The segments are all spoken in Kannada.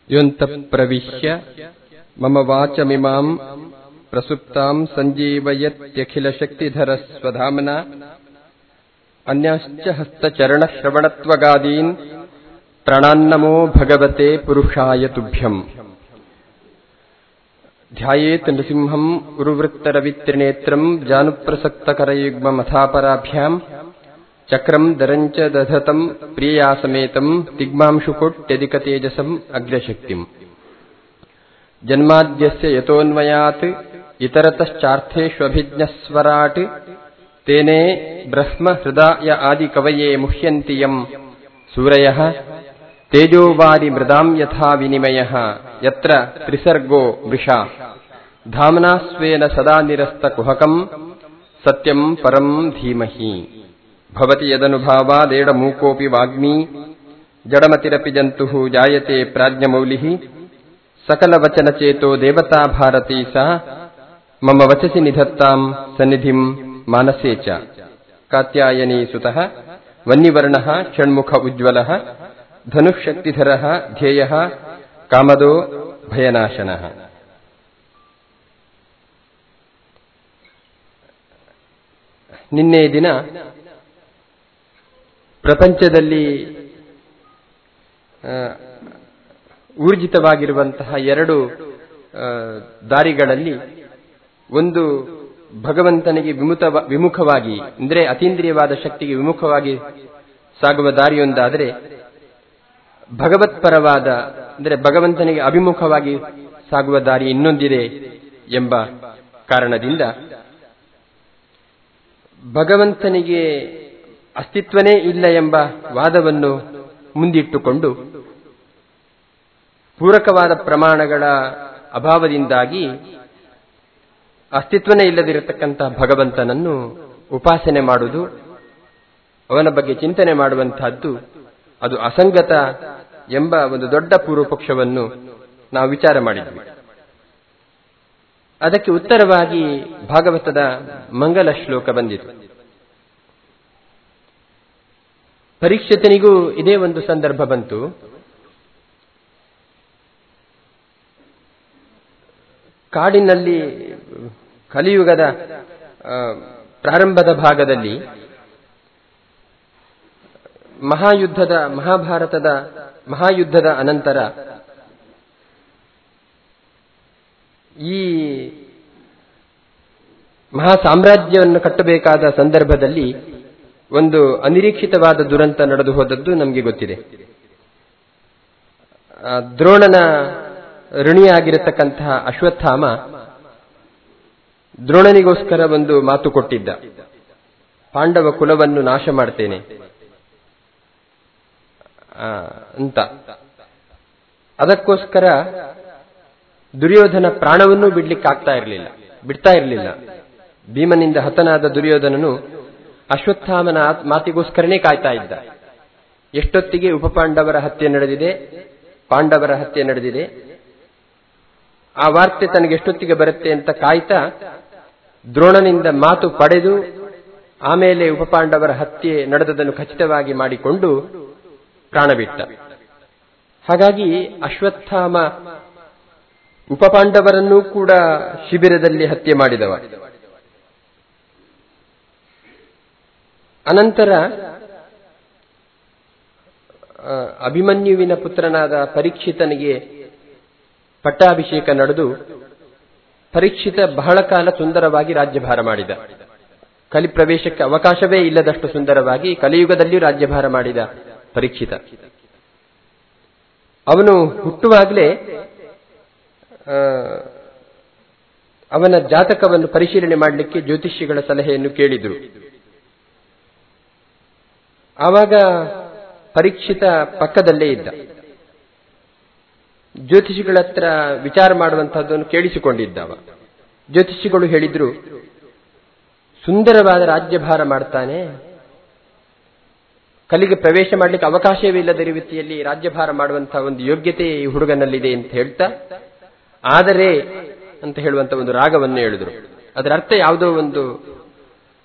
ಯೋಂತಃ ಪ್ರವಿಶ್ಯ ಮಮ ವಾಚಮಿಮಾಂ ಪ್ರಸುಪ್ತಾಂ ಸಂಜೀವಯತ್ಯಖಿಲಶಕ್ತಿಧರ ಸ್ವಧಾಮ್ನಾ ಅನ್ಯಾಶ್ಚ ಹಸ್ತಚರಣಶ್ರವಣತ್ವಗಾದೀನ್ ಪ್ರಣಾನ್ನಮೋ ಭಗವತೆ ಪುರುಷಾಯ ತುಭ್ಯಂ. ಧ್ಯಾಯೇತ್ ನೃಸಿಂಹಂ ಉರುವೃತ್ತರವಿತ್ರಿನೇತ್ರಂ ಜಾನುಪ್ರಸಕ್ತಕರಯುಗ್ಮಮಥಾಪರಾಭ್ಯಾಂ ಚಕ್ರಂ ದರಂಚ ದಧತಂ ಪ್ರಿಯಾಸಮೇತಂ ದಿಗ್ಮಾಂಶುಕೋಟ್ಯಧಿಕತೇಜಸಂ ಅಗ್ರಶಕ್ತಿಂ. ಜನ್ಮಾದ್ಯಸ್ಯ ಯತೋನ್ಮಯಾತ್ ಇತರತಶ್ಚಾರ್ಥೇಷ್ವಭಿಜ್ಞಸ್ವರಾಟ್ ತೇನೇ ಬ್ರಹ್ಮ ಹೃದಯ ಆದಿ ಕವಯೇ ಮುಹ್ಯಂತಿ ಯಂ ಸೂರಯಃ ತೇಜೋವಾರಿ ಮೃದಾಂ ಯಥಾ ವಿನಿಮಯಃ ಯತ್ರ ತ್ರಿಸರ್ಗೋ ವೃಷಾ ಧಾಮ್ನಾ ಸ್ವೇನ ಸದಾ ನಿರಸ್ತಕುಹಕಂ ಸತ್ಯಂ ಪರಂ ಧೀಮಹಿ. ಭವತಿ ಯದನುಭಾವಾದೇಡ ಮೂಕೋಪಿ ವಾಗ್ಮೀ ಜಡಮತಿರಪಿ ಜಂತುಃ ಜಾಯತೆ ಪ್ರಾಜ್ಞಮೌಲಿಃ ಸಕಲವಚನಚೇತೋ ದೇವತಾ ಭಾರತೀ ಸಾ ಮಮ ವಚಸಿ ನಿಧತ್ತಾಂ ಸನ್ನಿಧಿಂ ಮಾನಸೇ ಚ. ಕಾತ್ಯಾಯನೀ ಸುತಃ ವನ್ನಿವರ್ಣಃ ಷಣ್ಮುಖ ಉಜ್ವಲಃ ಧನುಃಶಕ್ತಿಧರಃ ಧ್ಯೇಯಃ ಕಾಮದೋ ಭಯನಾಶನಃ. ನಿನ್ನೆ ದಿನ ಪ್ರಪಂಚದಲ್ಲಿ ಊರ್ಜಿತವಾಗಿರುವಂತಹ ಎರಡು ದಾರಿಗಳಲ್ಲಿ ಒಂದು ಭಗವಂತನಿಗೆ ವಿಮುಖವಾಗಿ ಅಂದರೆ ಅತೀಂದ್ರಿಯವಾದ ಶಕ್ತಿಗೆ ವಿಮುಖವಾಗಿ ಸಾಗುವ ದಾರಿಯೊಂದಾದರೆ, ಭಗವತ್ಪರವಾದ ಅಂದರೆ ಭಗವಂತನಿಗೆ ಅಭಿಮುಖವಾಗಿ ಸಾಗುವ ದಾರಿ ಇನ್ನೊಂದಿದೆ ಎಂಬ ಕಾರಣದಿಂದ ಭಗವಂತನಿಗೆ ಅಸ್ತಿತ್ವನೇ ಇಲ್ಲ ಎಂಬ ವಾದವನ್ನು ಮುಂದಿಟ್ಟುಕೊಂಡು ಪೂರಕವಾದ ಪ್ರಮಾಣಗಳ ಅಭಾವದಿಂದಾಗಿ ಅಸ್ತಿತ್ವನೇ ಇಲ್ಲದಿರತಕ್ಕಂತಹ ಭಗವಂತನನ್ನು ಉಪಾಸನೆ ಮಾಡುವುದು, ಅವನ ಬಗ್ಗೆ ಚಿಂತನೆ ಮಾಡುವಂತಹದ್ದು ಅದು ಅಸಂಗತ ಎಂಬ ಒಂದು ದೊಡ್ಡ ಪೂರ್ವಪಕ್ಷವನ್ನು ನಾವು ವಿಚಾರ ಮಾಡಿದ್ವಿ. ಅದಕ್ಕೆ ಉತ್ತರವಾಗಿ ಭಾಗವತದ ಮಂಗಲ ಶ್ಲೋಕ ಬಂದಿತು. ಪರೀಕ್ಷಿತನಿಗೂ ಇದೇ ಒಂದು ಸಂದರ್ಭ ಬಂತು. ಕಾಡಿನಲ್ಲಿ ಕಲಿಯುಗದ ಪ್ರಾರಂಭದ ಭಾಗದಲ್ಲಿ ಮಹಾಭಾರತದ ಮಹಾಯುದ್ಧದ ಅನಂತರ ಈ ಮಹಾ ಸಾಮ್ರಾಜ್ಯವನ್ನು ಕಟ್ಟಬೇಕಾದ ಸಂದರ್ಭದಲ್ಲಿ ಒಂದು ಅನಿರೀಕ್ಷಿತವಾದ ದುರಂತ ನಡೆದು ಹೋದದ್ದು ನಮಗೆ ಗೊತ್ತಿದೆ. ದ್ರೋಣನ ಋಣಿಯಾಗಿರತಕ್ಕಂತಹ ಅಶ್ವತ್ಥಾಮ ದ್ರೋಣನಿಗೋಸ್ಕರ ಒಂದು ಮಾತು ಕೊಟ್ಟಿದ್ದ, ಪಾಂಡವ ಕುಲವನ್ನು ನಾಶ ಮಾಡ್ತೇನೆ ಅಂತ. ಅದಕ್ಕೋಸ್ಕರ ದುರ್ಯೋಧನ ಪ್ರಾಣವನ್ನೂ ಬಿಡ್ತಾ ಇರಲಿಲ್ಲ. ಭೀಮನಿಂದ ಹತನಾದ ದುರ್ಯೋಧನನು ಅಶ್ವತ್ಥಾಮನ ಮಾತಿಗೋಸ್ಕರನೇ ಕಾಯ್ತಾ ಇದ್ದ. ಎಷ್ಟೊತ್ತಿಗೆ ಉಪಪಾಂಡವರ ಹತ್ಯೆ ನಡೆದಿದೆ, ಪಾಂಡವರ ಹತ್ಯೆ ನಡೆದಿದೆ, ಆ ವಾರ್ತೆ ತನಗೆ ಎಷ್ಟೊತ್ತಿಗೆ ಬರುತ್ತೆ ಅಂತ ಕಾಯ್ತಾ ದ್ರೋಣನಿಂದ ಮಾತು ಪಡೆದು ಆಮೇಲೆ ಉಪಪಾಂಡವರ ಹತ್ಯೆ ನಡೆದದನ್ನು ಖಚಿತವಾಗಿ ಮಾಡಿಕೊಂಡು ಪ್ರಾಣ ಬಿಟ್ಟ. ಹಾಗಾಗಿ ಅಶ್ವತ್ಥಾಮ ಉಪಪಾಂಡವರನ್ನೂ ಕೂಡ ಶಿಬಿರದಲ್ಲಿ ಹತ್ಯೆ ಮಾಡಿದವ. ಅನಂತರ ಅಭಿಮನ್ಯುವಿನ ಪುತ್ರನಾದ ಪರೀಕ್ಷಿತನಿಗೆ ಪಟ್ಟಾಭಿಷೇಕ ನಡೆದು ಪರೀಕ್ಷಿತ ಬಹಳ ಕಾಲ ಸುಂದರವಾಗಿ ರಾಜ್ಯಭಾರ ಮಾಡಿದ. ಕಲಿಪ್ರವೇಶಕ್ಕೆ ಅವಕಾಶವೇ ಇಲ್ಲದಷ್ಟು ಸುಂದರವಾಗಿ ಕಲಿಯುಗದಲ್ಲಿಯೂ ರಾಜ್ಯಭಾರ ಮಾಡಿದ ಪರೀಕ್ಷಿತ. ಅವನು ಹುಟ್ಟುವಾಗಲೇ ಅವನ ಜಾತಕವನ್ನು ಪರಿಶೀಲನೆ ಮಾಡಲಿಕ್ಕೆ ಜ್ಯೋತಿಷಿಗಳ ಸಲಹೆಯನ್ನು ಕೇಳಿದರು. ಆವಾಗ ಪರೀಕ್ಷಿತ ಪಕ್ಕದಲ್ಲೇ ಇದ್ದ. ಜ್ಯೋತಿಷಿಗಳ ಹತ್ರ ವಿಚಾರ ಮಾಡುವಂತಹದ್ದನ್ನು ಕೇಳಿಸಿಕೊಂಡಿದ್ದವ. ಜ್ಯೋತಿಷಿಗಳು ಹೇಳಿದ್ರು, ಸುಂದರವಾದ ರಾಜ್ಯಭಾರ ಮಾಡ್ತಾನೆ, ಕಲಿಗೆ ಪ್ರವೇಶ ಮಾಡಲಿಕ್ಕೆ ಅವಕಾಶವೇ ಇಲ್ಲದ ರೀತಿಯಲ್ಲಿ ರಾಜ್ಯಭಾರ ಮಾಡುವಂತಹ ಒಂದು ಯೋಗ್ಯತೆ ಈ ಹುಡುಗನಲ್ಲಿದೆ ಅಂತ ಹೇಳ್ತಾ, ಆದರೆ ಅಂತ ಹೇಳುವಂತ ಒಂದು ರಾಗವನ್ನು ಹೇಳಿದ್ರು. ಅದರ ಅರ್ಥ ಯಾವುದೋ ಒಂದು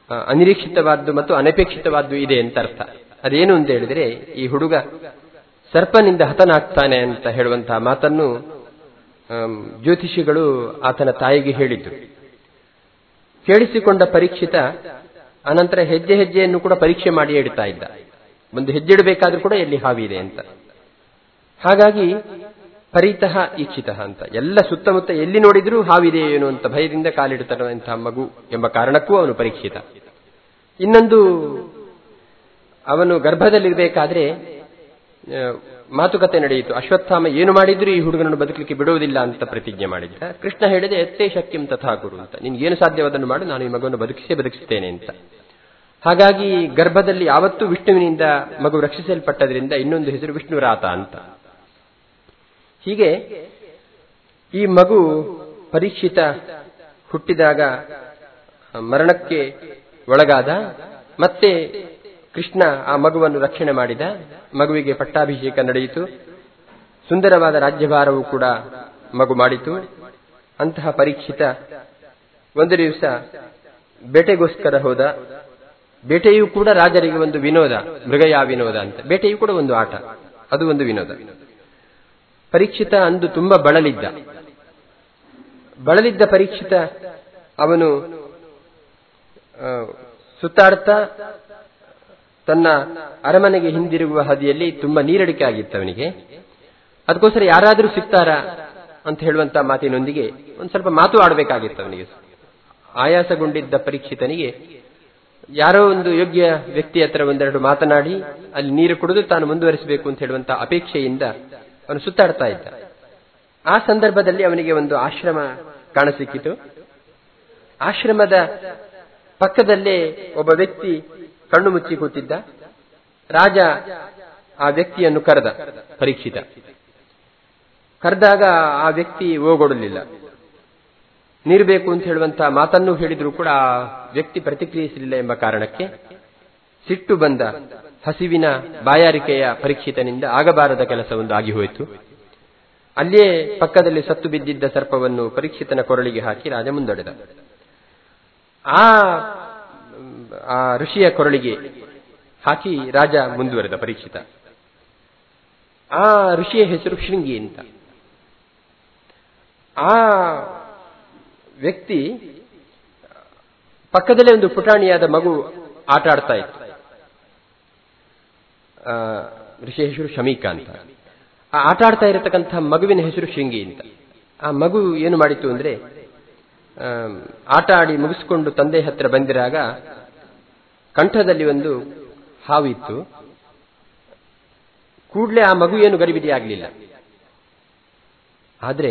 ಅನಿರೀಕ್ಷಿತವಾದ್ದು ಮತ್ತು ಅನಪೇಕ್ಷಿತವಾದ್ದು ಇದೆ ಅಂತ ಅರ್ಥ. ಅದೇನು ಅಂತ ಹೇಳಿದ್ರೆ, ಈ ಹುಡುಗ ಸರ್ಪನಿಂದ ಹತನಾಗ್ತಾನೆ ಅಂತ ಹೇಳುವಂತಹ ಮಾತನ್ನು ಜ್ಯೋತಿಷಿಗಳು ಆತನ ತಾಯಿಗೆ ಹೇಳಿದ್ರು. ಕೇಳಿಸಿಕೊಂಡ ಪರೀಕ್ಷಿತ ಅನಂತರ ಹೆಜ್ಜೆ ಹೆಜ್ಜೆಯನ್ನು ಕೂಡ ಪರೀಕ್ಷೆ ಮಾಡಿ ಇಡ್ತಾ ಇದ್ದ. ಒಂದು ಹೆಜ್ಜೆ ಇಡಬೇಕಾದ್ರೂ ಕೂಡ ಎಲ್ಲಿ ಹಾವಿ ಇದೆ ಅಂತ. ಹಾಗಾಗಿ ಪರಿತಃ ಈಕ್ಷಿತಃ ಅಂತ, ಎಲ್ಲ ಸುತ್ತಮುತ್ತ ಎಲ್ಲಿ ನೋಡಿದ್ರೂ ಹಾವಿದೆ ಏನು ಅಂತ ಭಯದಿಂದ ಕಾಲಿಡುತ್ತಿರುವಂತಹ ಮಗು ಎಂಬ ಕಾರಣಕ್ಕೂ ಅವನು ಪರೀಕ್ಷಿತ. ಇನ್ನೊಂದು, ಅವನು ಗರ್ಭದಲ್ಲಿರಬೇಕಾದ್ರೆ ಮಾತುಕತೆ ನಡೆಯಿತು. ಅಶ್ವತ್ಥಾಮ ಏನು ಮಾಡಿದ್ರೂ ಈ ಹುಡುಗನನ್ನು ಬದುಕಲಿಕ್ಕೆ ಬಿಡುವುದಿಲ್ಲ ಅಂತ ಪ್ರತಿಜ್ಞೆ ಮಾಡಿದ್ದ. ಕೃಷ್ಣ ಹೇಳಿದೆ, ಎತ್ತೇ ಶಕ್ಯಂ ತಥಾ ಕುರು ಅಂತ, ನಿನ್ಗೇನು ಸಾಧ್ಯವಾದನ್ನು ಮಾಡು, ನಾನು ಈ ಮಗುವನ್ನು ಬದುಕಿಸ್ತೇನೆ ಅಂತ. ಹಾಗಾಗಿ ಗರ್ಭದಲ್ಲಿ ಯಾವತ್ತೂ ವಿಷ್ಣುವಿನಿಂದ ಮಗು ರಕ್ಷಿಸಲ್ಪಟ್ಟದ್ರಿಂದ ಇನ್ನೊಂದು ಹೆಸರು ವಿಷ್ಣುರಾತ ಅಂತ. ಹೀಗೆ ಈ ಮಗು ಪರೀಕ್ಷಿತ ಹುಟ್ಟಿದಾಗ ಮರಣಕ್ಕೆ ಒಳಗಾದ. ಮತ್ತೆ ಕೃಷ್ಣ ಆ ಮಗುವನ್ನು ರಕ್ಷಣೆ ಮಾಡಿದ. ಮಗುವಿಗೆ ಪಟ್ಟಾಭಿಷೇಕ ನಡೆಯಿತು. ಸುಂದರವಾದ ರಾಜ್ಯಭಾರವೂ ಕೂಡ ಮಗು ಮಾಡಿತು. ಅಂತಹ ಪರೀಕ್ಷಿತ ಒಂದು ದಿವಸ ಬೇಟೆಗೋಸ್ಕರ ಹೋದ. ಬೇಟೆಯೂ ಕೂಡ ರಾಜರಿಗೆ ಒಂದು ವಿನೋದ, ಮೃಗಯಾ ವಿನೋದ ಅಂತ. ಬೇಟೆಯೂ ಕೂಡ ಒಂದು ಆಟ, ಅದು ಒಂದು ವಿನೋದ. ಪರೀಕ್ಷಿತ ಅಂದು ತುಂಬಾ ಬಳಲಿದ್ದ ಪರೀಕ್ಷಿತ ಅವನು ಸುತ್ತಾಡ್ತಾ ತನ್ನ ಅರಮನೆಗೆ ಹಿಂದಿರುಗುವ ಹಾದಿಯಲ್ಲಿ ತುಂಬಾ ನೀರಡಿಕೆ ಆಗಿತ್ತು ಅವನಿಗೆ. ಅದಕ್ಕೋಸ್ಕರ ಯಾರಾದರೂ ಸಿಗ್ತಾರಾ ಅಂತ ಹೇಳುವಂತ ಮಾತಿನೊಂದಿಗೆ ಒಂದು ಸ್ವಲ್ಪ ಮಾತು ಆಡಬೇಕಾಗಿತ್ತು ಅವನಿಗೆ. ಆಯಾಸಗೊಂಡಿದ್ದ ಪರೀಕ್ಷಿತನಿಗೆ ಯಾರೋ ಒಂದು ಯೋಗ್ಯ ವ್ಯಕ್ತಿ ಹತ್ರ ಒಂದೆರಡು ಮಾತನಾಡಿ ಅಲ್ಲಿ ನೀರು ಕುಡಿದು ತಾನು ಮುಂದುವರಿಸಬೇಕು ಅಂತ ಹೇಳುವಂತ ಅಪೇಕ್ಷೆಯಿಂದ ಅವನು ಸುತ್ತಾಡ್ತಾ ಇದ್ದ. ಆ ಸಂದರ್ಭದಲ್ಲಿ ಅವನಿಗೆ ಒಂದು ಆಶ್ರಮ ಕಾಣಸಿಕ್ಕಿತು. ಆಶ್ರಮದ ಪಕ್ಕದಲ್ಲೇ ಒಬ್ಬ ವ್ಯಕ್ತಿ ಕಣ್ಣು ಮುಚ್ಚಿ ಕೂತಿದ್ದ. ರಾಜ ಆ ವ್ಯಕ್ತಿಯನ್ನು ಕರೆದ. ಪರೀಕ್ಷಿತ ಕರೆದಾಗ ಆ ವ್ಯಕ್ತಿ ಓಗೊಡಲಿಲ್ಲ. ನೀರು ಬೇಕು ಅಂತ ಹೇಳುವಂತಹ ಮಾತನ್ನು ಹೇಳಿದ್ರು ಕೂಡ ಆ ವ್ಯಕ್ತಿ ಪ್ರತಿಕ್ರಿಯಿಸಲಿಲ್ಲ ಎಂಬ ಕಾರಣಕ್ಕೆ ಸಿಟ್ಟು ಬಂದ ಹಸಿವಿನ ಬಾಯಾರಿಕೆಯ ಪರೀಕ್ಷಿತನಿಂದ ಆಗಬಾರದ ಕೆಲಸವೊಂದು ಆಗಿ ಹೋಯಿತು. ಅಲ್ಲಿಯೇ ಪಕ್ಕದಲ್ಲಿ ಸತ್ತು ಬಿದ್ದಿದ್ದ ಸರ್ಪವನ್ನು ಪರೀಕ್ಷಿತನ ಕೊರಳಿಗೆ ಹಾಕಿ ರಾಜ ಮುಂದೊಡೆದ. ಆ ಋಷಿಯ ಕೊರಳಿಗೆ ಹಾಕಿ ರಾಜ ಮುಂದುವರೆದ ಪರೀಕ್ಷಿತ. ಆ ಋಷಿಯ ಹೆಸರು ಶೃಂಗಿ ಅಂತ. ಆ ವ್ಯಕ್ತಿ ಪಕ್ಕದಲ್ಲೇ ಒಂದು ಪುಟಾಣಿಯಾದ ಮಗು ಆಟ ಆಡ್ತಾ ಇತ್ತು. ಋಷಿಯ ಹೆಸರು ಶಮೀಕ ಅಂತ. ಆ ಆಟ ಆಡ್ತಾ ಇರತಕ್ಕಂತಹ ಮಗುವಿನ ಹೆಸರು ಶೃಂಗಿ ಅಂತ. ಆ ಮಗು ಏನು ಮಾಡಿತು ಅಂದ್ರೆ, ಆಟ ಆಡಿ ಮುಗಿಸಿಕೊಂಡು ತಂದೆ ಹತ್ರ ಬಂದಿರಾಗ ಕಂಠದಲ್ಲಿ ಒಂದು ಹಾವಿತ್ತು. ಕೂಡಲೇ ಆ ಮಗು ಏನು ಗರಿಬಿಡಿಯಾಗಲಿಲ್ಲ. ಆದ್ರೆ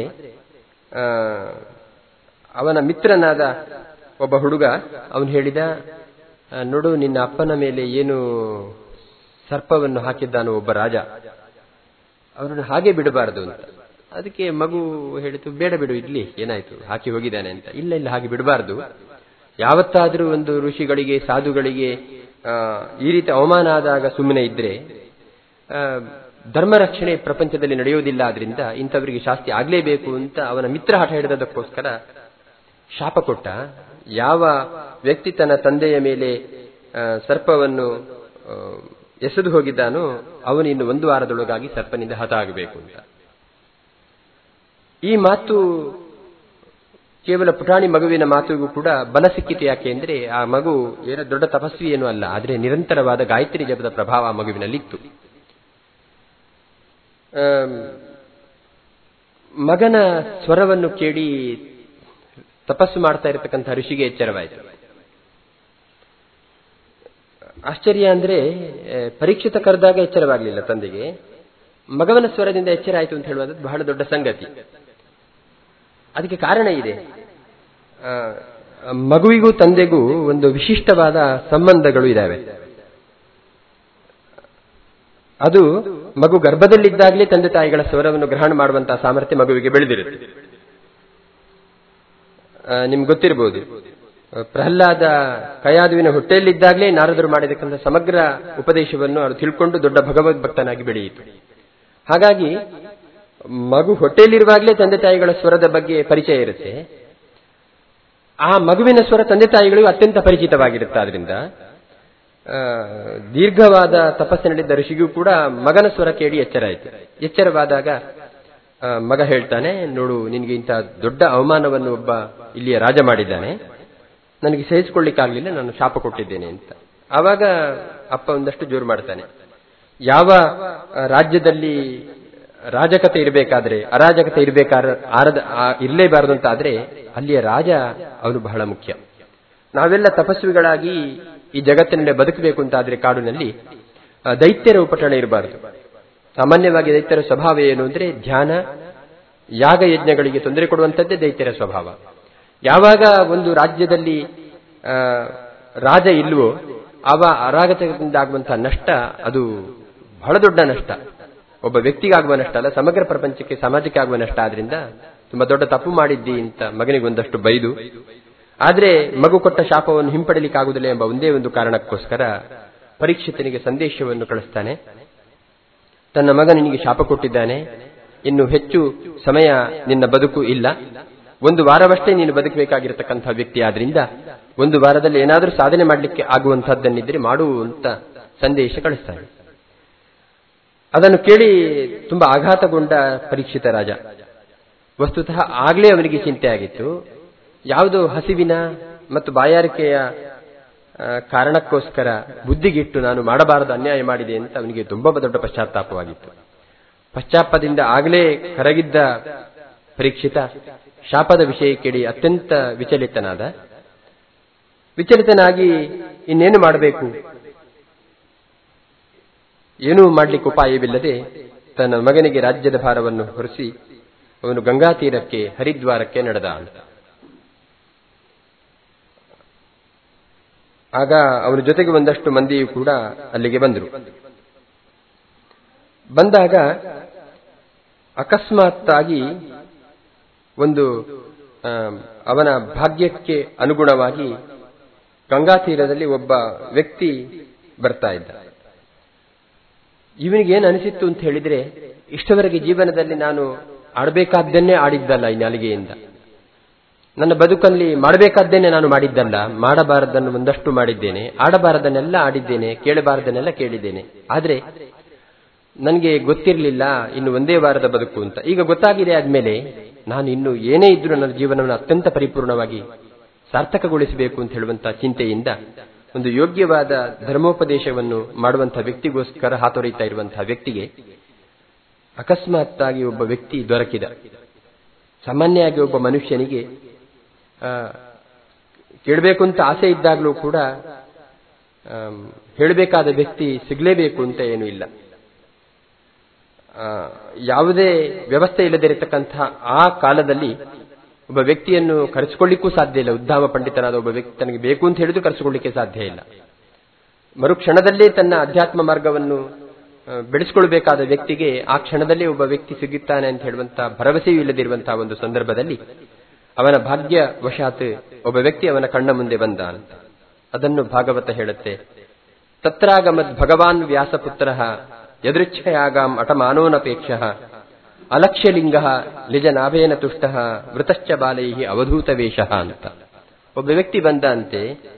ಅವನ ಮಿತ್ರನಾದ ಒಬ್ಬ ಹುಡುಗ ಅವನು ಹೇಳಿದ, ನೋಡು ನಿನ್ನ ಅಪ್ಪನ ಮೇಲೆ ಏನು ಸರ್ಪವನ್ನು ಹಾಕಿದ್ದಾನೋ ಒಬ್ಬ ರಾಜ, ಅವರನ್ನು ಹಾಗೆ ಬಿಡಬಾರದು ಅಂತ. ಅದಕ್ಕೆ ಮಗು ಹೇಳಿತು, ಬೇಡ ಬಿಡು, ಇರ್ಲಿ, ಏನಾಯ್ತು, ಹಾಕಿ ಹೋಗಿದ್ದಾನೆ ಅಂತ. ಇಲ್ಲ ಹಾಗೆ ಬಿಡಬಾರದು. ಯಾವತ್ತಾದರೂ ಒಂದು ಋಷಿಗಳಿಗೆ ಸಾಧುಗಳಿಗೆ ಈ ರೀತಿ ಅವಮಾನ ಆದಾಗ ಸುಮ್ಮನೆ ಇದ್ರೆ ಧರ್ಮ ರಕ್ಷಣೆ ಪ್ರಪಂಚದಲ್ಲಿ ನಡೆಯುವುದಿಲ್ಲ. ಆದ್ರಿಂದ ಇಂಥವರಿಗೆ ಶಾಸ್ತಿ ಆಗ್ಲೇಬೇಕು ಅಂತ ಅವನ ಮಿತ್ರ ಹಠ ಹಿಡಿದದಕ್ಕೋಸ್ಕರ ಶಾಪ ಕೊಟ್ಟ. ಯಾವ ವ್ಯಕ್ತಿ ತನ್ನ ತಂದೆಯ ಮೇಲೆ ಸರ್ಪವನ್ನು ಎಸೆದು ಹೋಗಿದ್ದಾನೋ ಅವನು ಇನ್ನು 1 ವಾರದೊಳಗಾಗಿ ಸರ್ಪನಿಂದ ಹತ ಆಗಬೇಕು ಅಂತ. ಈ ಮಾತು ಕೇವಲ ಪುಟಾಣಿ ಮಗುವಿನ ಮಾತುಗೂ ಕೂಡ ಬಲ ಸಿಕ್ಕಿತು. ಯಾಕೆ ಅಂದ್ರೆ ಆ ಮಗು ಏನೋ ದೊಡ್ಡ ತಪಸ್ವಿ ಏನೂ ಅಲ್ಲ, ಆದ್ರೆ ನಿರಂತರವಾದ ಗಾಯತ್ರಿ ಜಪದ ಪ್ರಭಾವ ಆ ಮಗುವಿನಲ್ಲಿತ್ತು. ಮಗನ ಸ್ವರವನ್ನು ಕೇಳಿ ತಪಸ್ಸು ಮಾಡ್ತಾ ಇರತಕ್ಕಂಥ ಋಷಿಗೆ ಎಚ್ಚರವಾಯಿತು. ಆಶ್ಚರ್ಯ ಅಂದ್ರೆ ಪರೀಕ್ಷಿತ ಕರೆದಾಗ ಎಚ್ಚರವಾಗಲಿಲ್ಲ ತಂದೆಗೆ, ಮಗವನ ಸ್ವರದಿಂದ ಎಚ್ಚರ ಆಯಿತು ಅಂತ ಹೇಳುವಂಥದ್ದು ಬಹಳ ದೊಡ್ಡ ಸಂಗತಿ. ಅದಕ್ಕೆ ಕಾರಣ ಇದೆ. ಮಗುವಿಗೂ ತಂದೆಗೂ ಒಂದು ವಿಶಿಷ್ಟವಾದ ಸಂಬಂಧಗಳು ಇದ್ದಾವೆ. ಅದು ಮಗು ಗರ್ಭದಲ್ಲಿದ್ದಾಗಲೇ ತಂದೆ ತಾಯಿಗಳ ಸ್ವರವನ್ನು ಗ್ರಹಣ ಮಾಡುವಂತಹ ಸಾಮರ್ಥ್ಯ ಮಗುವಿಗೆ ಬೆಳೆದಿರುತ್ತೆ. ನಿಮ್ಗೆ ಗೊತ್ತಿರಬಹುದು, ಪ್ರಹ್ಲಾದ ಕಯಾದುವಿನ ಹೊಟ್ಟೆಯಲ್ಲಿದ್ದಾಗಲೇ ನಾರದರು ಮಾಡಿದಕ್ಕಂಥ ಸಮಗ್ರ ಉಪದೇಶವನ್ನು ಅವರು ತಿಳ್ಕೊಂಡು ದೊಡ್ಡ ಭಗವದ್ಭಕ್ತನಾಗಿ ಬೆಳೆಯಿತು. ಹಾಗಾಗಿ ಮಗು ಹೊಟ್ಟೆಯಲ್ಲಿರುವಾಗಲೇ ತಂದೆ ತಾಯಿಗಳ ಸ್ವರದ ಬಗ್ಗೆ ಪರಿಚಯ ಇರುತ್ತೆ. ಆ ಮಗುವಿನ ಸ್ವರ ತಂದೆ ತಾಯಿಗಳಿಗೂ ಅತ್ಯಂತ ಪರಿಚಿತವಾಗಿರುತ್ತೆ. ಆದ್ರಿಂದ ದೀರ್ಘವಾದ ತಪಸ್ಸಿನಲ್ಲಿದ್ದ ಋಷಿಗೂ ಕೂಡ ಮಗನ ಸ್ವರ ಕೇಳಿ ಎಚ್ಚರಾಯಿತು. ಎಚ್ಚರವಾದಾಗ ಮಗ ಹೇಳ್ತಾನೆ, ನೋಡು, ನಿನಗೆ ಇಂಥ ದೊಡ್ಡ ಅವಮಾನವನ್ನು ಒಬ್ಬ ಇಲ್ಲಿಯ ರಾಜ ಮಾಡಿದ್ದಾನೆ, ನನಗೆ ಸಹಿಸಿಕೊಳ್ಳಿಕ್ಕಾಗಲಿಲ್ಲ, ನಾನು ಶಾಪ ಕೊಟ್ಟಿದ್ದೇನೆ ಅಂತ. ಆವಾಗ ಅಪ್ಪ ಒಂದಷ್ಟು ಜೋರು ಮಾಡ್ತಾನೆ. ಯಾವ ರಾಜ್ಯದಲ್ಲಿ ರಾಜಕತೆ ಇರಬೇಕಾದ್ರೆ ಅರಾಜಕತೆ ಇರಲೇಬಾರದು ಅಂತ ಆದ್ರೆ ಅಲ್ಲಿಯ ರಾಜ ಅವನು ಬಹಳ ಮುಖ್ಯ. ನಾವೆಲ್ಲ ತಪಸ್ವಿಗಳಾಗಿ ಈ ಜಗತ್ತಿನಲ್ಲಿ ಬದುಕಬೇಕು ಅಂತಾದ್ರೆ ಕಾಡಿನಲ್ಲಿ ದೈತ್ಯರ ಉಪಟಳ ಇರಬಾರದು. ಸಾಮಾನ್ಯವಾಗಿ ದೈತ್ಯರ ಸ್ವಭಾವ ಏನು ಅಂದ್ರೆ ಧ್ಯಾನ, ಯಾಗ ಯಜ್ಞಗಳಿಗೆ ತೊಂದರೆ ಕೊಡುವಂಥದ್ದೇ ದೈತ್ಯರ ಸ್ವಭಾವ. ಯಾವಾಗ ಒಂದು ರಾಜ್ಯದಲ್ಲಿ ರಾಜ ಇಲ್ವೋ ಆವ ಅರಾಜಕತೆಯಿಂದ ಆಗುವಂತಹ ನಷ್ಟ ಅದು ಬಹಳ ದೊಡ್ಡ ನಷ್ಟ. ಒಬ್ಬ ವ್ಯಕ್ತಿಗಾಗುವ ನಷ್ಟ ಅಲ್ಲ, ಸಮಗ್ರ ಪ್ರಪಂಚಕ್ಕೆ, ಸಮಾಜಕ್ಕೆ ಆಗುವ ನಷ್ಟ. ಆದ್ರಿಂದ ತುಂಬಾ ದೊಡ್ಡ ತಪ್ಪು ಮಾಡಿದ್ದಿ ಅಂತ ಮಗನಿಗೆ ಒಂದಷ್ಟು ಬೈದು, ಆದ್ರೆ ಮಗು ಕೊಟ್ಟ ಶಾಪವನ್ನು ಹಿಂಪಡಲಿಕ್ಕಾಗುವುದಿಲ್ಲ ಎಂಬ ಒಂದೇ ಒಂದು ಕಾರಣಕ್ಕೋಸ್ಕರ ಪರೀಕ್ಷಿತನಿಗೆ ಸಂದೇಶವನ್ನು ಕಳಿಸ್ತಾನೆ. ತನ್ನ ಮಗ ನಿನಗೆ ಶಾಪ ಕೊಟ್ಟಿದ್ದಾನೆ, ಇನ್ನು ಹೆಚ್ಚು ಸಮಯ ನಿನ್ನ ಬದುಕು ಇಲ್ಲ, 1 ವಾರವಷ್ಟೇ ನೀನು ಬದುಕಬೇಕಾಗಿರತಕ್ಕಂಥ ವ್ಯಕ್ತಿ. ಆದ್ರಿಂದ 1 ವಾರದಲ್ಲಿ ಏನಾದರೂ ಸಾಧನೆ ಮಾಡಲಿಕ್ಕೆ ಆಗುವಂತಹದ್ದನ್ನಿದ್ರೆ ಮಾಡು ಅಂತ ಸಂದೇಶ ಕಳಿಸ್ತಾನೆ. ಅದನ್ನು ಕೇಳಿ ತುಂಬಾ ಆಘಾತಗೊಂಡ ಪರೀಕ್ಷಿತ ರಾಜ. ವಸ್ತುತಃ ಆಗ್ಲೇ ಅವನಿಗೆ ಚಿಂತೆ ಆಗಿತ್ತು. ಯಾವುದೋ ಹಸಿವಿನ ಮತ್ತು ಬಾಯಾರಿಕೆಯ ಕಾರಣಕ್ಕೋಸ್ಕರ ಬುದ್ಧಿಗಿಟ್ಟು ನಾನು ಮಾಡಬಾರದು ಅನ್ಯಾಯ ಮಾಡಿದೆ ಅಂತ ಅವನಿಗೆ ತುಂಬಾ ದೊಡ್ಡ ಪಶ್ಚಾತ್ತಾಪವಾಗಿತ್ತು. ಪಶ್ಚಾತ್ತಾಪದಿಂದ ಆಗಲೇ ಕರಗಿದ್ದ ಪರೀಕ್ಷಿತ ಶಾಪದ ವಿಷಯ ಕೇಳಿ ಅತ್ಯಂತ ವಿಚಲಿತನಾಗಿ ಇನ್ನೇನು ಮಾಡಬೇಕು, ಏನೂ ಮಾಡಲಿಕ್ಕೆ ಉಪಾಯವಿಲ್ಲದೆ ತನ್ನ ಮಗನಿಗೆ ರಾಜ್ಯದ ಭಾರವನ್ನು ಹೊರಿಸಿ ಅವನು ಗಂಗಾ ತೀರಕ್ಕೆ, ಹರಿದ್ವಾರಕ್ಕೆ ನಡೆದ. ಆಗ ಅವನ ಜೊತೆಗೆ ಒಂದಷ್ಟು ಮಂದಿಯೂ ಕೂಡ ಅಲ್ಲಿಗೆ ಬಂದರು. ಬಂದಾಗ ಅಕಸ್ಮಾತ್ತಾಗಿ ಒಂದು ಅವನ ಭಾಗ್ಯಕ್ಕೆ ಅನುಗುಣವಾಗಿ ಗಂಗಾ ತೀರದಲ್ಲಿ ಒಬ್ಬ ವ್ಯಕ್ತಿ ಬರ್ತಾ ಇದ್ದ. ಇವನಿಗೇನು ಅನಿಸಿತ್ತು ಅಂತ ಹೇಳಿದ್ರೆ, ಇಷ್ಟವರೆಗೆ ಜೀವನದಲ್ಲಿ ನಾನು ಆಡಬೇಕಾದ್ದನ್ನೇ ಆಡಿದ್ದಲ್ಲ ಈ ನಾಲಿಗೆಯಿಂದ, ನನ್ನ ಬದುಕಲ್ಲಿ ಮಾಡಬೇಕಾದ್ದೇನೆ ನಾನು ಮಾಡಿದ್ದಲ್ಲ, ಮಾಡಬಾರದನ್ನು ಒಂದಷ್ಟು ಮಾಡಿದ್ದೇನೆ, ಆಡಬಾರದನ್ನೆಲ್ಲ ಆಡಿದ್ದೇನೆ, ಕೇಳಬಾರದನ್ನೆಲ್ಲ ಕೇಳಿದ್ದೇನೆ. ಆದ್ರೆ ನನಗೆ ಗೊತ್ತಿರಲಿಲ್ಲ ಇನ್ನು 1 ವಾರದ ಬದುಕು ಅಂತ. ಈಗ ಗೊತ್ತಾಗಿದೆ ಆದ್ಮೇಲೆ ನಾನು ಇನ್ನು ಏನೇ ಇದ್ರೂ ನನ್ನ ಜೀವನವನ್ನು ಅತ್ಯಂತ ಪರಿಪೂರ್ಣವಾಗಿ ಸಾರ್ಥಕಗೊಳಿಸಬೇಕು ಅಂತ ಹೇಳುವಂತಹ ಚಿಂತೆಯಿಂದ ಒಂದು ಯೋಗ್ಯವಾದ ಧರ್ಮೋಪದೇಶವನ್ನು ಮಾಡುವಂತಹ ವ್ಯಕ್ತಿಗೋಸ್ಕರ ಹಾತೊರೀತಾ ಇರುವಂತಹ ವ್ಯಕ್ತಿಗೆ ಅಕಸ್ಮಾತ್ತಾಗಿ ಒಬ್ಬ ವ್ಯಕ್ತಿ ದೊರಕಿದ. ಸಾಮಾನ್ಯವಾಗಿ ಒಬ್ಬ ಮನುಷ್ಯನಿಗೆ ಕೇಳಬೇಕು ಅಂತ ಆಸೆ ಇದ್ದಾಗಲೂ ಕೂಡ ಹೇಳಬೇಕಾದ ವ್ಯಕ್ತಿ ಸಿಗಲೇಬೇಕು ಅಂತ ಏನೂ ಇಲ್ಲ. ಯಾವುದೇ ವ್ಯವಸ್ಥೆ ಇಲ್ಲದಿರತಕ್ಕಂತಹ ಆ ಕಾಲದಲ್ಲಿ ಒಬ್ಬ ವ್ಯಕ್ತಿಯನ್ನು ಕರೆಸಿಕೊಳ್ಳಿಕ್ಕೂ ಸಾಧ್ಯ ಇಲ್ಲ. ಉದ್ದಾಮ ಪಂಡಿತನಾದ ಒಬ್ಬ ವ್ಯಕ್ತಿ ತನಗೆ ಬೇಕು ಅಂತ ಹೇಳಿದ್ರು ಕರೆಸಿಕೊಳ್ಳಿಕ್ಕೆ ಸಾಧ್ಯ ಇಲ್ಲ. ಮರುಕ್ಷಣದಲ್ಲೇ ತನ್ನ ಅಧ್ಯಾತ್ಮ ಮಾರ್ಗವನ್ನು ಬೆಳೆಸಿಕೊಳ್ಳಬೇಕಾದ ವ್ಯಕ್ತಿಗೆ ಆ ಕ್ಷಣದಲ್ಲೇ ಒಬ್ಬ ವ್ಯಕ್ತಿ ಸಿಗುತ್ತಾನೆ ಅಂತ ಹೇಳುವಂತಹ ಭರವಸೆಯೂ ಇಲ್ಲದಿರುವಂತಹ ಒಂದು ಸಂದರ್ಭದಲ್ಲಿ ಅವನ ಭಾಗ್ಯ ವಶಾತ್ ಒಬ್ಬ ವ್ಯಕ್ತಿ ಅವನ ಕಣ್ಣ ಮುಂದೆ ಬಂದ ಅಂತ. ಅದನ್ನು ಭಾಗವತ ಹೇಳುತ್ತೆ. ತತ್ರಾಗಮದ್ ಭಗವಾನ್ ವ್ಯಾಸಪುತ್ರಃ ಯದೃಚ್ಛಯಾಗಾಂ ಅಟಮಾನೋನಪೇಕ್ಷಃ ಅಲಕ್ಷ್ಯಲಿಂಗಃ ನಿಜನಾಭೇನ ತುಷ್ಟಃ ವೃತಶ್ಚ ಬಾಲೈಃ ಅವಧೂತವೇಷಃ ಅಂತ. ಒಬ್ಬ ವ್ಯಕ್ತಿ ಬಂದ ಅಂತೆ.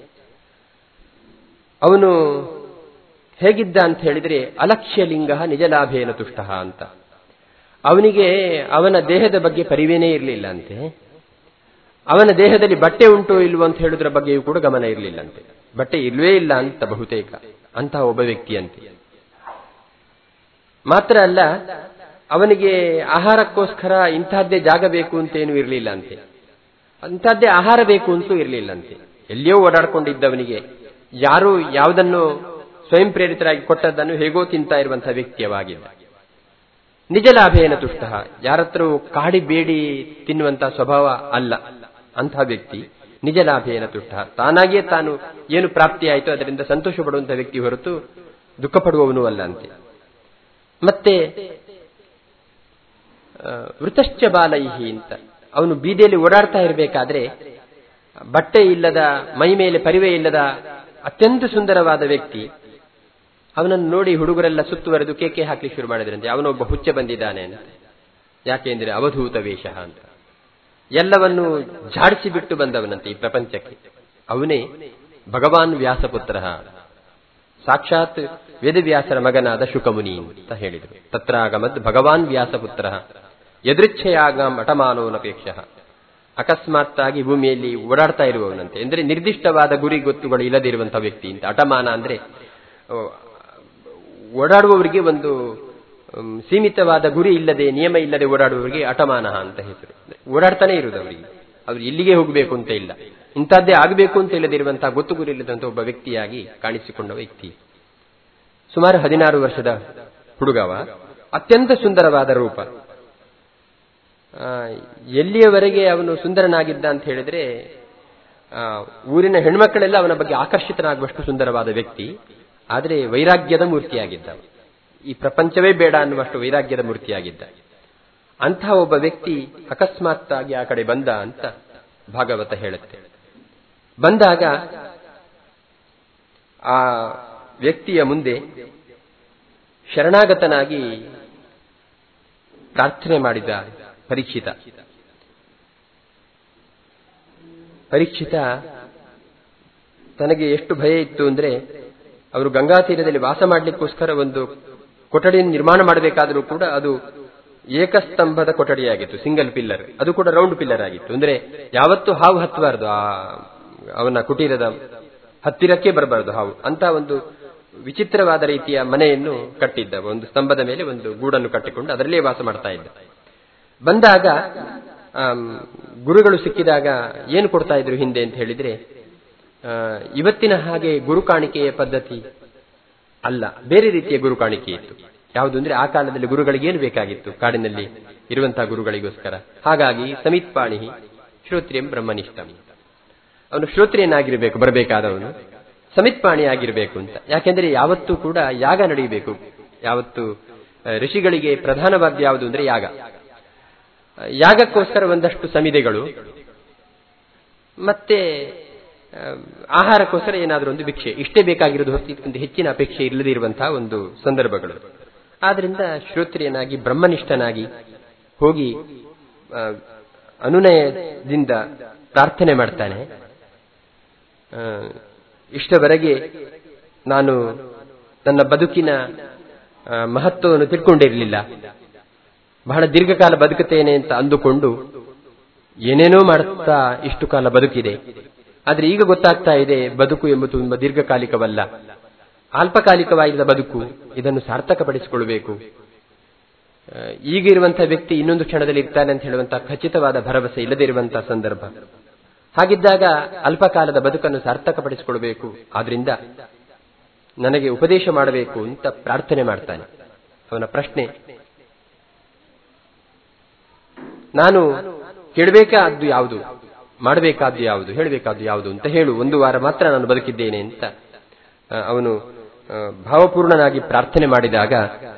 ಅವನು ಹೇಗಿದ್ದ ಅಂತ ಹೇಳಿದ್ರೆ ಅಲಕ್ಷ್ಯಲಿಂಗಃ ನಿಜಲಾಭೇನ ತುಷ್ಟಃ ಅಂತ. ಅವನಿಗೆ ಅವನ ದೇಹದ ಬಗ್ಗೆ ಪರಿವೇನೇ ಇರಲಿಲ್ಲ ಅಂತೆ. ಅವನ ದೇಹದಲ್ಲಿ ಬಟ್ಟೆ ಉಂಟು ಇಲ್ವೋ ಅಂತ ಹೇಳುವುದರ ಬಗ್ಗೆಯೂ ಕೂಡ ಗಮನ ಇರಲಿಲ್ಲಂತೆ. ಬಟ್ಟೆ ಇಲ್ವೇ ಇಲ್ಲ ಅಂತ ಬಹುತೇಕ ಅಂತಹ ಒಬ್ಬ ವ್ಯಕ್ತಿ ಅಂತೆ. ಮಾತ್ರ ಅಲ್ಲ, ಅವನಿಗೆ ಆಹಾರಕ್ಕೋಸ್ಕರ ಇಂತಹದ್ದೇ ಜಾಗ ಬೇಕು ಅಂತೇನು ಇರಲಿಲ್ಲ ಅಂತೆ, ಅಂಥದ್ದೇ ಆಹಾರ ಬೇಕು ಅಂತೂ ಇರಲಿಲ್ಲಂತೆ. ಎಲ್ಲಿಯೋ ಓಡಾಡ್ಕೊಂಡಿದ್ದವನಿಗೆ ಯಾರು ಯಾವುದನ್ನು ಸ್ವಯಂ ಪ್ರೇರಿತರಾಗಿ ಕೊಟ್ಟದ್ದನ್ನು ಹೇಗೋ ತಿಂತಾ ಇರುವಂತಹ ವ್ಯಕ್ತಿಯವಾಗಿದ್ದ. ನಿಜ ಲಾಭೇನ ತುಷ್ಟ, ಯಾರತ್ರವೂ ಕಾಡಿ ಬೇಡಿ ತಿನ್ನುವಂತಹ ಸ್ವಭಾವ ಅಲ್ಲ ಅಂತಹ ವ್ಯಕ್ತಿ. ನಿಜ ಲಾಭೇನ ತುಷ್ಟ, ತಾನಾಗಿಯೇ ತಾನು ಏನು ಪ್ರಾಪ್ತಿಯಾಯಿತು ಅದರಿಂದ ಸಂತೋಷ ಪಡುವಂತಹ ವ್ಯಕ್ತಿ ಹೊರತು ದುಃಖ ಪಡುವವನು ಅಲ್ಲ ಅಂತೆ. ಮತ್ತೆ ವೃತಶ್ಚ ಬಾಲೈಹಿ ಅಂತ, ಅವನು ಬೀದಿಯಲ್ಲಿ ಓಡಾಡ್ತಾ ಇರಬೇಕಾದ್ರೆ ಬಟ್ಟೆ ಇಲ್ಲದ, ಮೈ ಮೇಲೆ ಪರಿವೆ ಇಲ್ಲದ ಅತ್ಯಂತ ಸುಂದರವಾದ ವ್ಯಕ್ತಿ. ಅವನನ್ನು ನೋಡಿ ಹುಡುಗರೆಲ್ಲ ಸುತ್ತುವರೆದು ಕೇಕೆ ಹಾಕಲಿ ಶುರು ಮಾಡಿದ್ರಂತೆ, ಅವನೊಬ್ಬ ಹುಚ್ಚ ಬಂದಿದ್ದಾನೆ ಅಂತ. ಯಾಕೆಂದ್ರೆ ಅವಧೂತ ವೇಷ ಅಂತ, ಎಲ್ಲವನ್ನು ಝಾಡಿಸಿ ಬಿಟ್ಟು ಬಂದವನಂತೆ ಈ ಪ್ರಪಂಚಕ್ಕೆ. ಅವನೇ ಭಗವಾನ್ ವ್ಯಾಸಪುತ್ರ. ಸಾಕ್ಷಾತ್ ವೇದವ್ಯಾಸರ ಮಗನಾದ ಶುಕಮುನಿ ಅಂತ ಹೇಳಿದರು. ತತ್ರಾಗಮದ್ ಭಗವಾನ್ ವ್ಯಾಸಪುತ್ರ ಯದೃಚ್ಛೆಯಾಗಂ ಅಟಮಾನೋನಪೇಕ್ಷ. ಅಕಸ್ಮಾತ್ತಾಗಿ ಭೂಮಿಯಲ್ಲಿ ಓಡಾಡ್ತಾ ಇರುವವನಂತೆ, ಅಂದರೆ ನಿರ್ದಿಷ್ಟವಾದ ಗುರಿ ಗೊತ್ತುಗಳು ಇಲ್ಲದಿರುವಂತಹ ವ್ಯಕ್ತಿ ಅಂತ. ಅಟಮಾನ ಅಂದ್ರೆ ಓಡಾಡುವವರಿಗೆ ಒಂದು ಸೀಮಿತವಾದ ಗುರಿ ಇಲ್ಲದೆ, ನಿಯಮ ಇಲ್ಲದೆ ಓಡಾಡುವವರಿಗೆ ಅಟಮಾನ ಅಂತ ಹೆಸರು. ಓಡಾಡ್ತಾನೆ ಇರುವುದು ಅವರಿಗೆ, ಅವ್ರು ಇಲ್ಲಿಗೆ ಹೋಗಬೇಕು ಅಂತ ಇಲ್ಲ, ಇಂಥದ್ದೇ ಆಗಬೇಕು ಅಂತ ಇಲ್ಲದಿರುವಂತಹ ಗೊತ್ತು ಗುರಿ ಇಲ್ಲದಂತಹ ಒಬ್ಬ ವ್ಯಕ್ತಿಯಾಗಿ ಕಾಣಿಸಿಕೊಂಡ ವ್ಯಕ್ತಿ. ಸುಮಾರು 16 ವರ್ಷದ ಹುಡುಗವ, ಅತ್ಯಂತ ಸುಂದರವಾದ ರೂಪ. ಎಲ್ಲಿಯವರೆಗೆ ಅವನು ಸುಂದರನಾಗಿದ್ದ ಅಂತ ಹೇಳಿದ್ರೆ, ಊರಿನ ಹೆಣ್ಮಕ್ಕಳೆಲ್ಲ ಅವನ ಬಗ್ಗೆ ಆಕರ್ಷಿತನಾಗುವಷ್ಟು ಸುಂದರವಾದ ವ್ಯಕ್ತಿ. ಆದರೆ ವೈರಾಗ್ಯದ ಮೂರ್ತಿಯಾಗಿದ್ದ, ಈ ಪ್ರಪಂಚವೇ ಬೇಡ ಅನ್ನುವಷ್ಟು ವೈರಾಗ್ಯದ ಮೂರ್ತಿಯಾಗಿದ್ದ. ಅಂತಹ ಒಬ್ಬ ವ್ಯಕ್ತಿ ಅಕಸ್ಮಾತ್ತಾಗಿ ಆ ಕಡೆ ಬಂದ ಅಂತ ಭಾಗವತ ಹೇಳುತ್ತೆ. ಬಂದಾಗ ಆ ವ್ಯಕ್ತಿಯ ಮುಂದೆ ಶರಣಾಗತನಾಗಿ ಪ್ರಾರ್ಥನೆ ಮಾಡಿದ ಪರೀಕ್ಷಿತ. ತನಗೆ ಎಷ್ಟು ಭಯ ಇತ್ತು ಅಂದ್ರೆ, ಅವರು ಗಂಗಾ ತೀರದಲ್ಲಿ ವಾಸ ಮಾಡಲಿಕ್ಕೋಸ್ಕರ ಒಂದು ಕೊಠಡಿಯನ್ನು ನಿರ್ಮಾಣ ಮಾಡಬೇಕಾದರೂ ಕೂಡ ಅದು ಏಕಸ್ತಂಭದ ಕೊಠಡಿಯಾಗಿತ್ತು, ಸಿಂಗಲ್ ಪಿಲ್ಲರ್. ಅದು ಕೂಡ ರೌಂಡ್ ಪಿಲ್ಲರ್ ಆಗಿತ್ತು. ಅಂದ್ರೆ ಯಾವತ್ತೂ ಹಾವು ಹತ್ತಬಾರದು, ಅವನ ಕುಟೀರದ ಹತ್ತಿರಕ್ಕೆ ಬರಬಾರದು ಹಾವು. ಅಂತ ಒಂದು ವಿಚಿತ್ರವಾದ ರೀತಿಯ ಮನೆಯನ್ನು ಕಟ್ಟಿದ್ದ. ಒಂದು ಸ್ತಂಭದ ಮೇಲೆ ಒಂದು ಗೂಡನ್ನು ಕಟ್ಟಿಕೊಂಡು ಅದರಲ್ಲೇ ವಾಸ ಮಾಡ್ತಾ ಇದ್ದ. ಬಂದಾಗ ಗುರುಗಳು ಸಿಕ್ಕಿದಾಗ ಏನು ಕೊಡ್ತಾ ಇದ್ರು ಹಿಂದೆ ಅಂತ ಹೇಳಿದ್ರೆ, ಇವತ್ತಿನ ಹಾಗೆ ಗುರು ಕಾಣಿಕೆಯ ಪದ್ಧತಿ ಅಲ್ಲ, ಬೇರೆ ರೀತಿಯ ಗುರು ಕಾಣಿಕೆ ಇತ್ತು. ಯಾವುದು ಅಂದ್ರೆ, ಆ ಕಾಲದಲ್ಲಿ ಗುರುಗಳಿಗೆ ಏನು ಬೇಕಾಗಿತ್ತು, ಕಾಡಿನಲ್ಲಿ ಇರುವಂತಹ ಗುರುಗಳಿಗೋಸ್ಕರ. ಹಾಗಾಗಿ ಸಮಿತ್ಪಾಣಿ ಶ್ರೋತ್ರಿಯಂ ಬ್ರಹ್ಮನಿಷ್ಠಂ. ಅವನು ಶ್ರೋತ್ರಿಯನಾಗಿರ್ಬೇಕು, ಬರಬೇಕಾದವನು ಸಮಿತ್ಪಾಣಿ ಆಗಿರಬೇಕು ಅಂತ. ಯಾಕೆಂದ್ರೆ ಯಾವತ್ತೂ ಕೂಡ ಯಾಗ ನಡೆಯಬೇಕು. ಯಾವತ್ತು ಋಷಿಗಳಿಗೆ ಪ್ರಧಾನವಾದ ಯಾವುದು ಅಂದ್ರೆ ಯಾಗ. ಯಾಗಕ್ಕೋಸ್ಕರ ಒಂದಷ್ಟು ಸಮಿದೆಗಳು, ಮತ್ತೆ ಆಹಾರಕ್ಕೋಸ್ಕರ ಏನಾದರೂ ಒಂದು ಭಿಕ್ಷೆ, ಇಷ್ಟೇ ಬೇಕಾಗಿರೋದು ಹೊರತು ಹೆಚ್ಚಿನ ಅಪೇಕ್ಷೆ ಇಲ್ಲದೇ ಇರುವಂತಹ ಒಂದು ಸಂದರ್ಭಗಳು. ಆದ್ರಿಂದ ಶ್ರೋತ್ರಿಯನಾಗಿ ಬ್ರಹ್ಮನಿಷ್ಠನಾಗಿ ಹೋಗಿ ಅನುನಯದಿಂದ ಪ್ರಾರ್ಥನೆ ಮಾಡ್ತಾನೆ. ಇಷ್ಟವರೆಗೆ ನಾನು ನನ್ನ ಬದುಕಿನ ಮಹತ್ವವನ್ನು ತಿಳ್ಕೊಂಡಿರಲಿಲ್ಲ, ಬಹಳ ದೀರ್ಘಕಾಲ ಬದುಕುತ್ತೇನೆ ಅಂತ ಅಂದುಕೊಂಡು ಏನೇನೋ ಮಾಡುತ್ತಾ ಇಷ್ಟು ಕಾಲ ಬದುಕಿದೆ. ಆದ್ರೆ ಈಗ ಗೊತ್ತಾಗ್ತಾ ಇದೆ, ಬದುಕು ಎಂಬುದು ತುಂಬಾ ದೀರ್ಘಕಾಲಿಕವಲ್ಲ, ಅಲ್ಪಕಾಲಿಕವಾಗಿದ್ದ ಬದುಕು. ಇದನ್ನು ಸಾರ್ಥಕಪಡಿಸಿಕೊಳ್ಳಬೇಕು. ಈಗ ಇರುವಂತಹ ವ್ಯಕ್ತಿ ಇನ್ನೊಂದು ಕ್ಷಣದಲ್ಲಿ ಇರ್ತಾನೆ ಅಂತ ಹೇಳುವಂತಹ ಖಚಿತವಾದ ಭರವಸೆ ಇಲ್ಲದೇ ಇರುವಂತಹ ಸಂದರ್ಭ. ಹಾಗಿದ್ದಾಗ ಅಲ್ಪಕಾಲದ ಬದುಕನ್ನು ಸಾರ್ಥಕಪಡಿಸಿಕೊಳ್ಳಬೇಕು. ಆದ್ರಿಂದ ನನಗೆ ಉಪದೇಶ ಮಾಡಬೇಕು ಅಂತ ಪ್ರಾರ್ಥನೆ ಮಾಡ್ತಾನೆ. ಅವನ ಪ್ರಶ್ನೆ, ನಾನು ಕೇಳಬೇಕಾದ್ದು ಯಾವುದು, ಮಾಡಬೇಕಾದ್ದು ಯಾವುದು, ಹೇಳಬೇಕಾದ್ದು ಯಾವುದು ಅಂತ ಹೇಳು. 1 ವಾರ ಮಾತ್ರ ನಾನು ಬದುಕಿದ್ದೇನೆ ಅಂತ ಅವನು ಭಾವಪೂರ್ಣನಾಗಿ ಪ್ರಾರ್ಥನೆ ಮಾಡಿದಾಗ,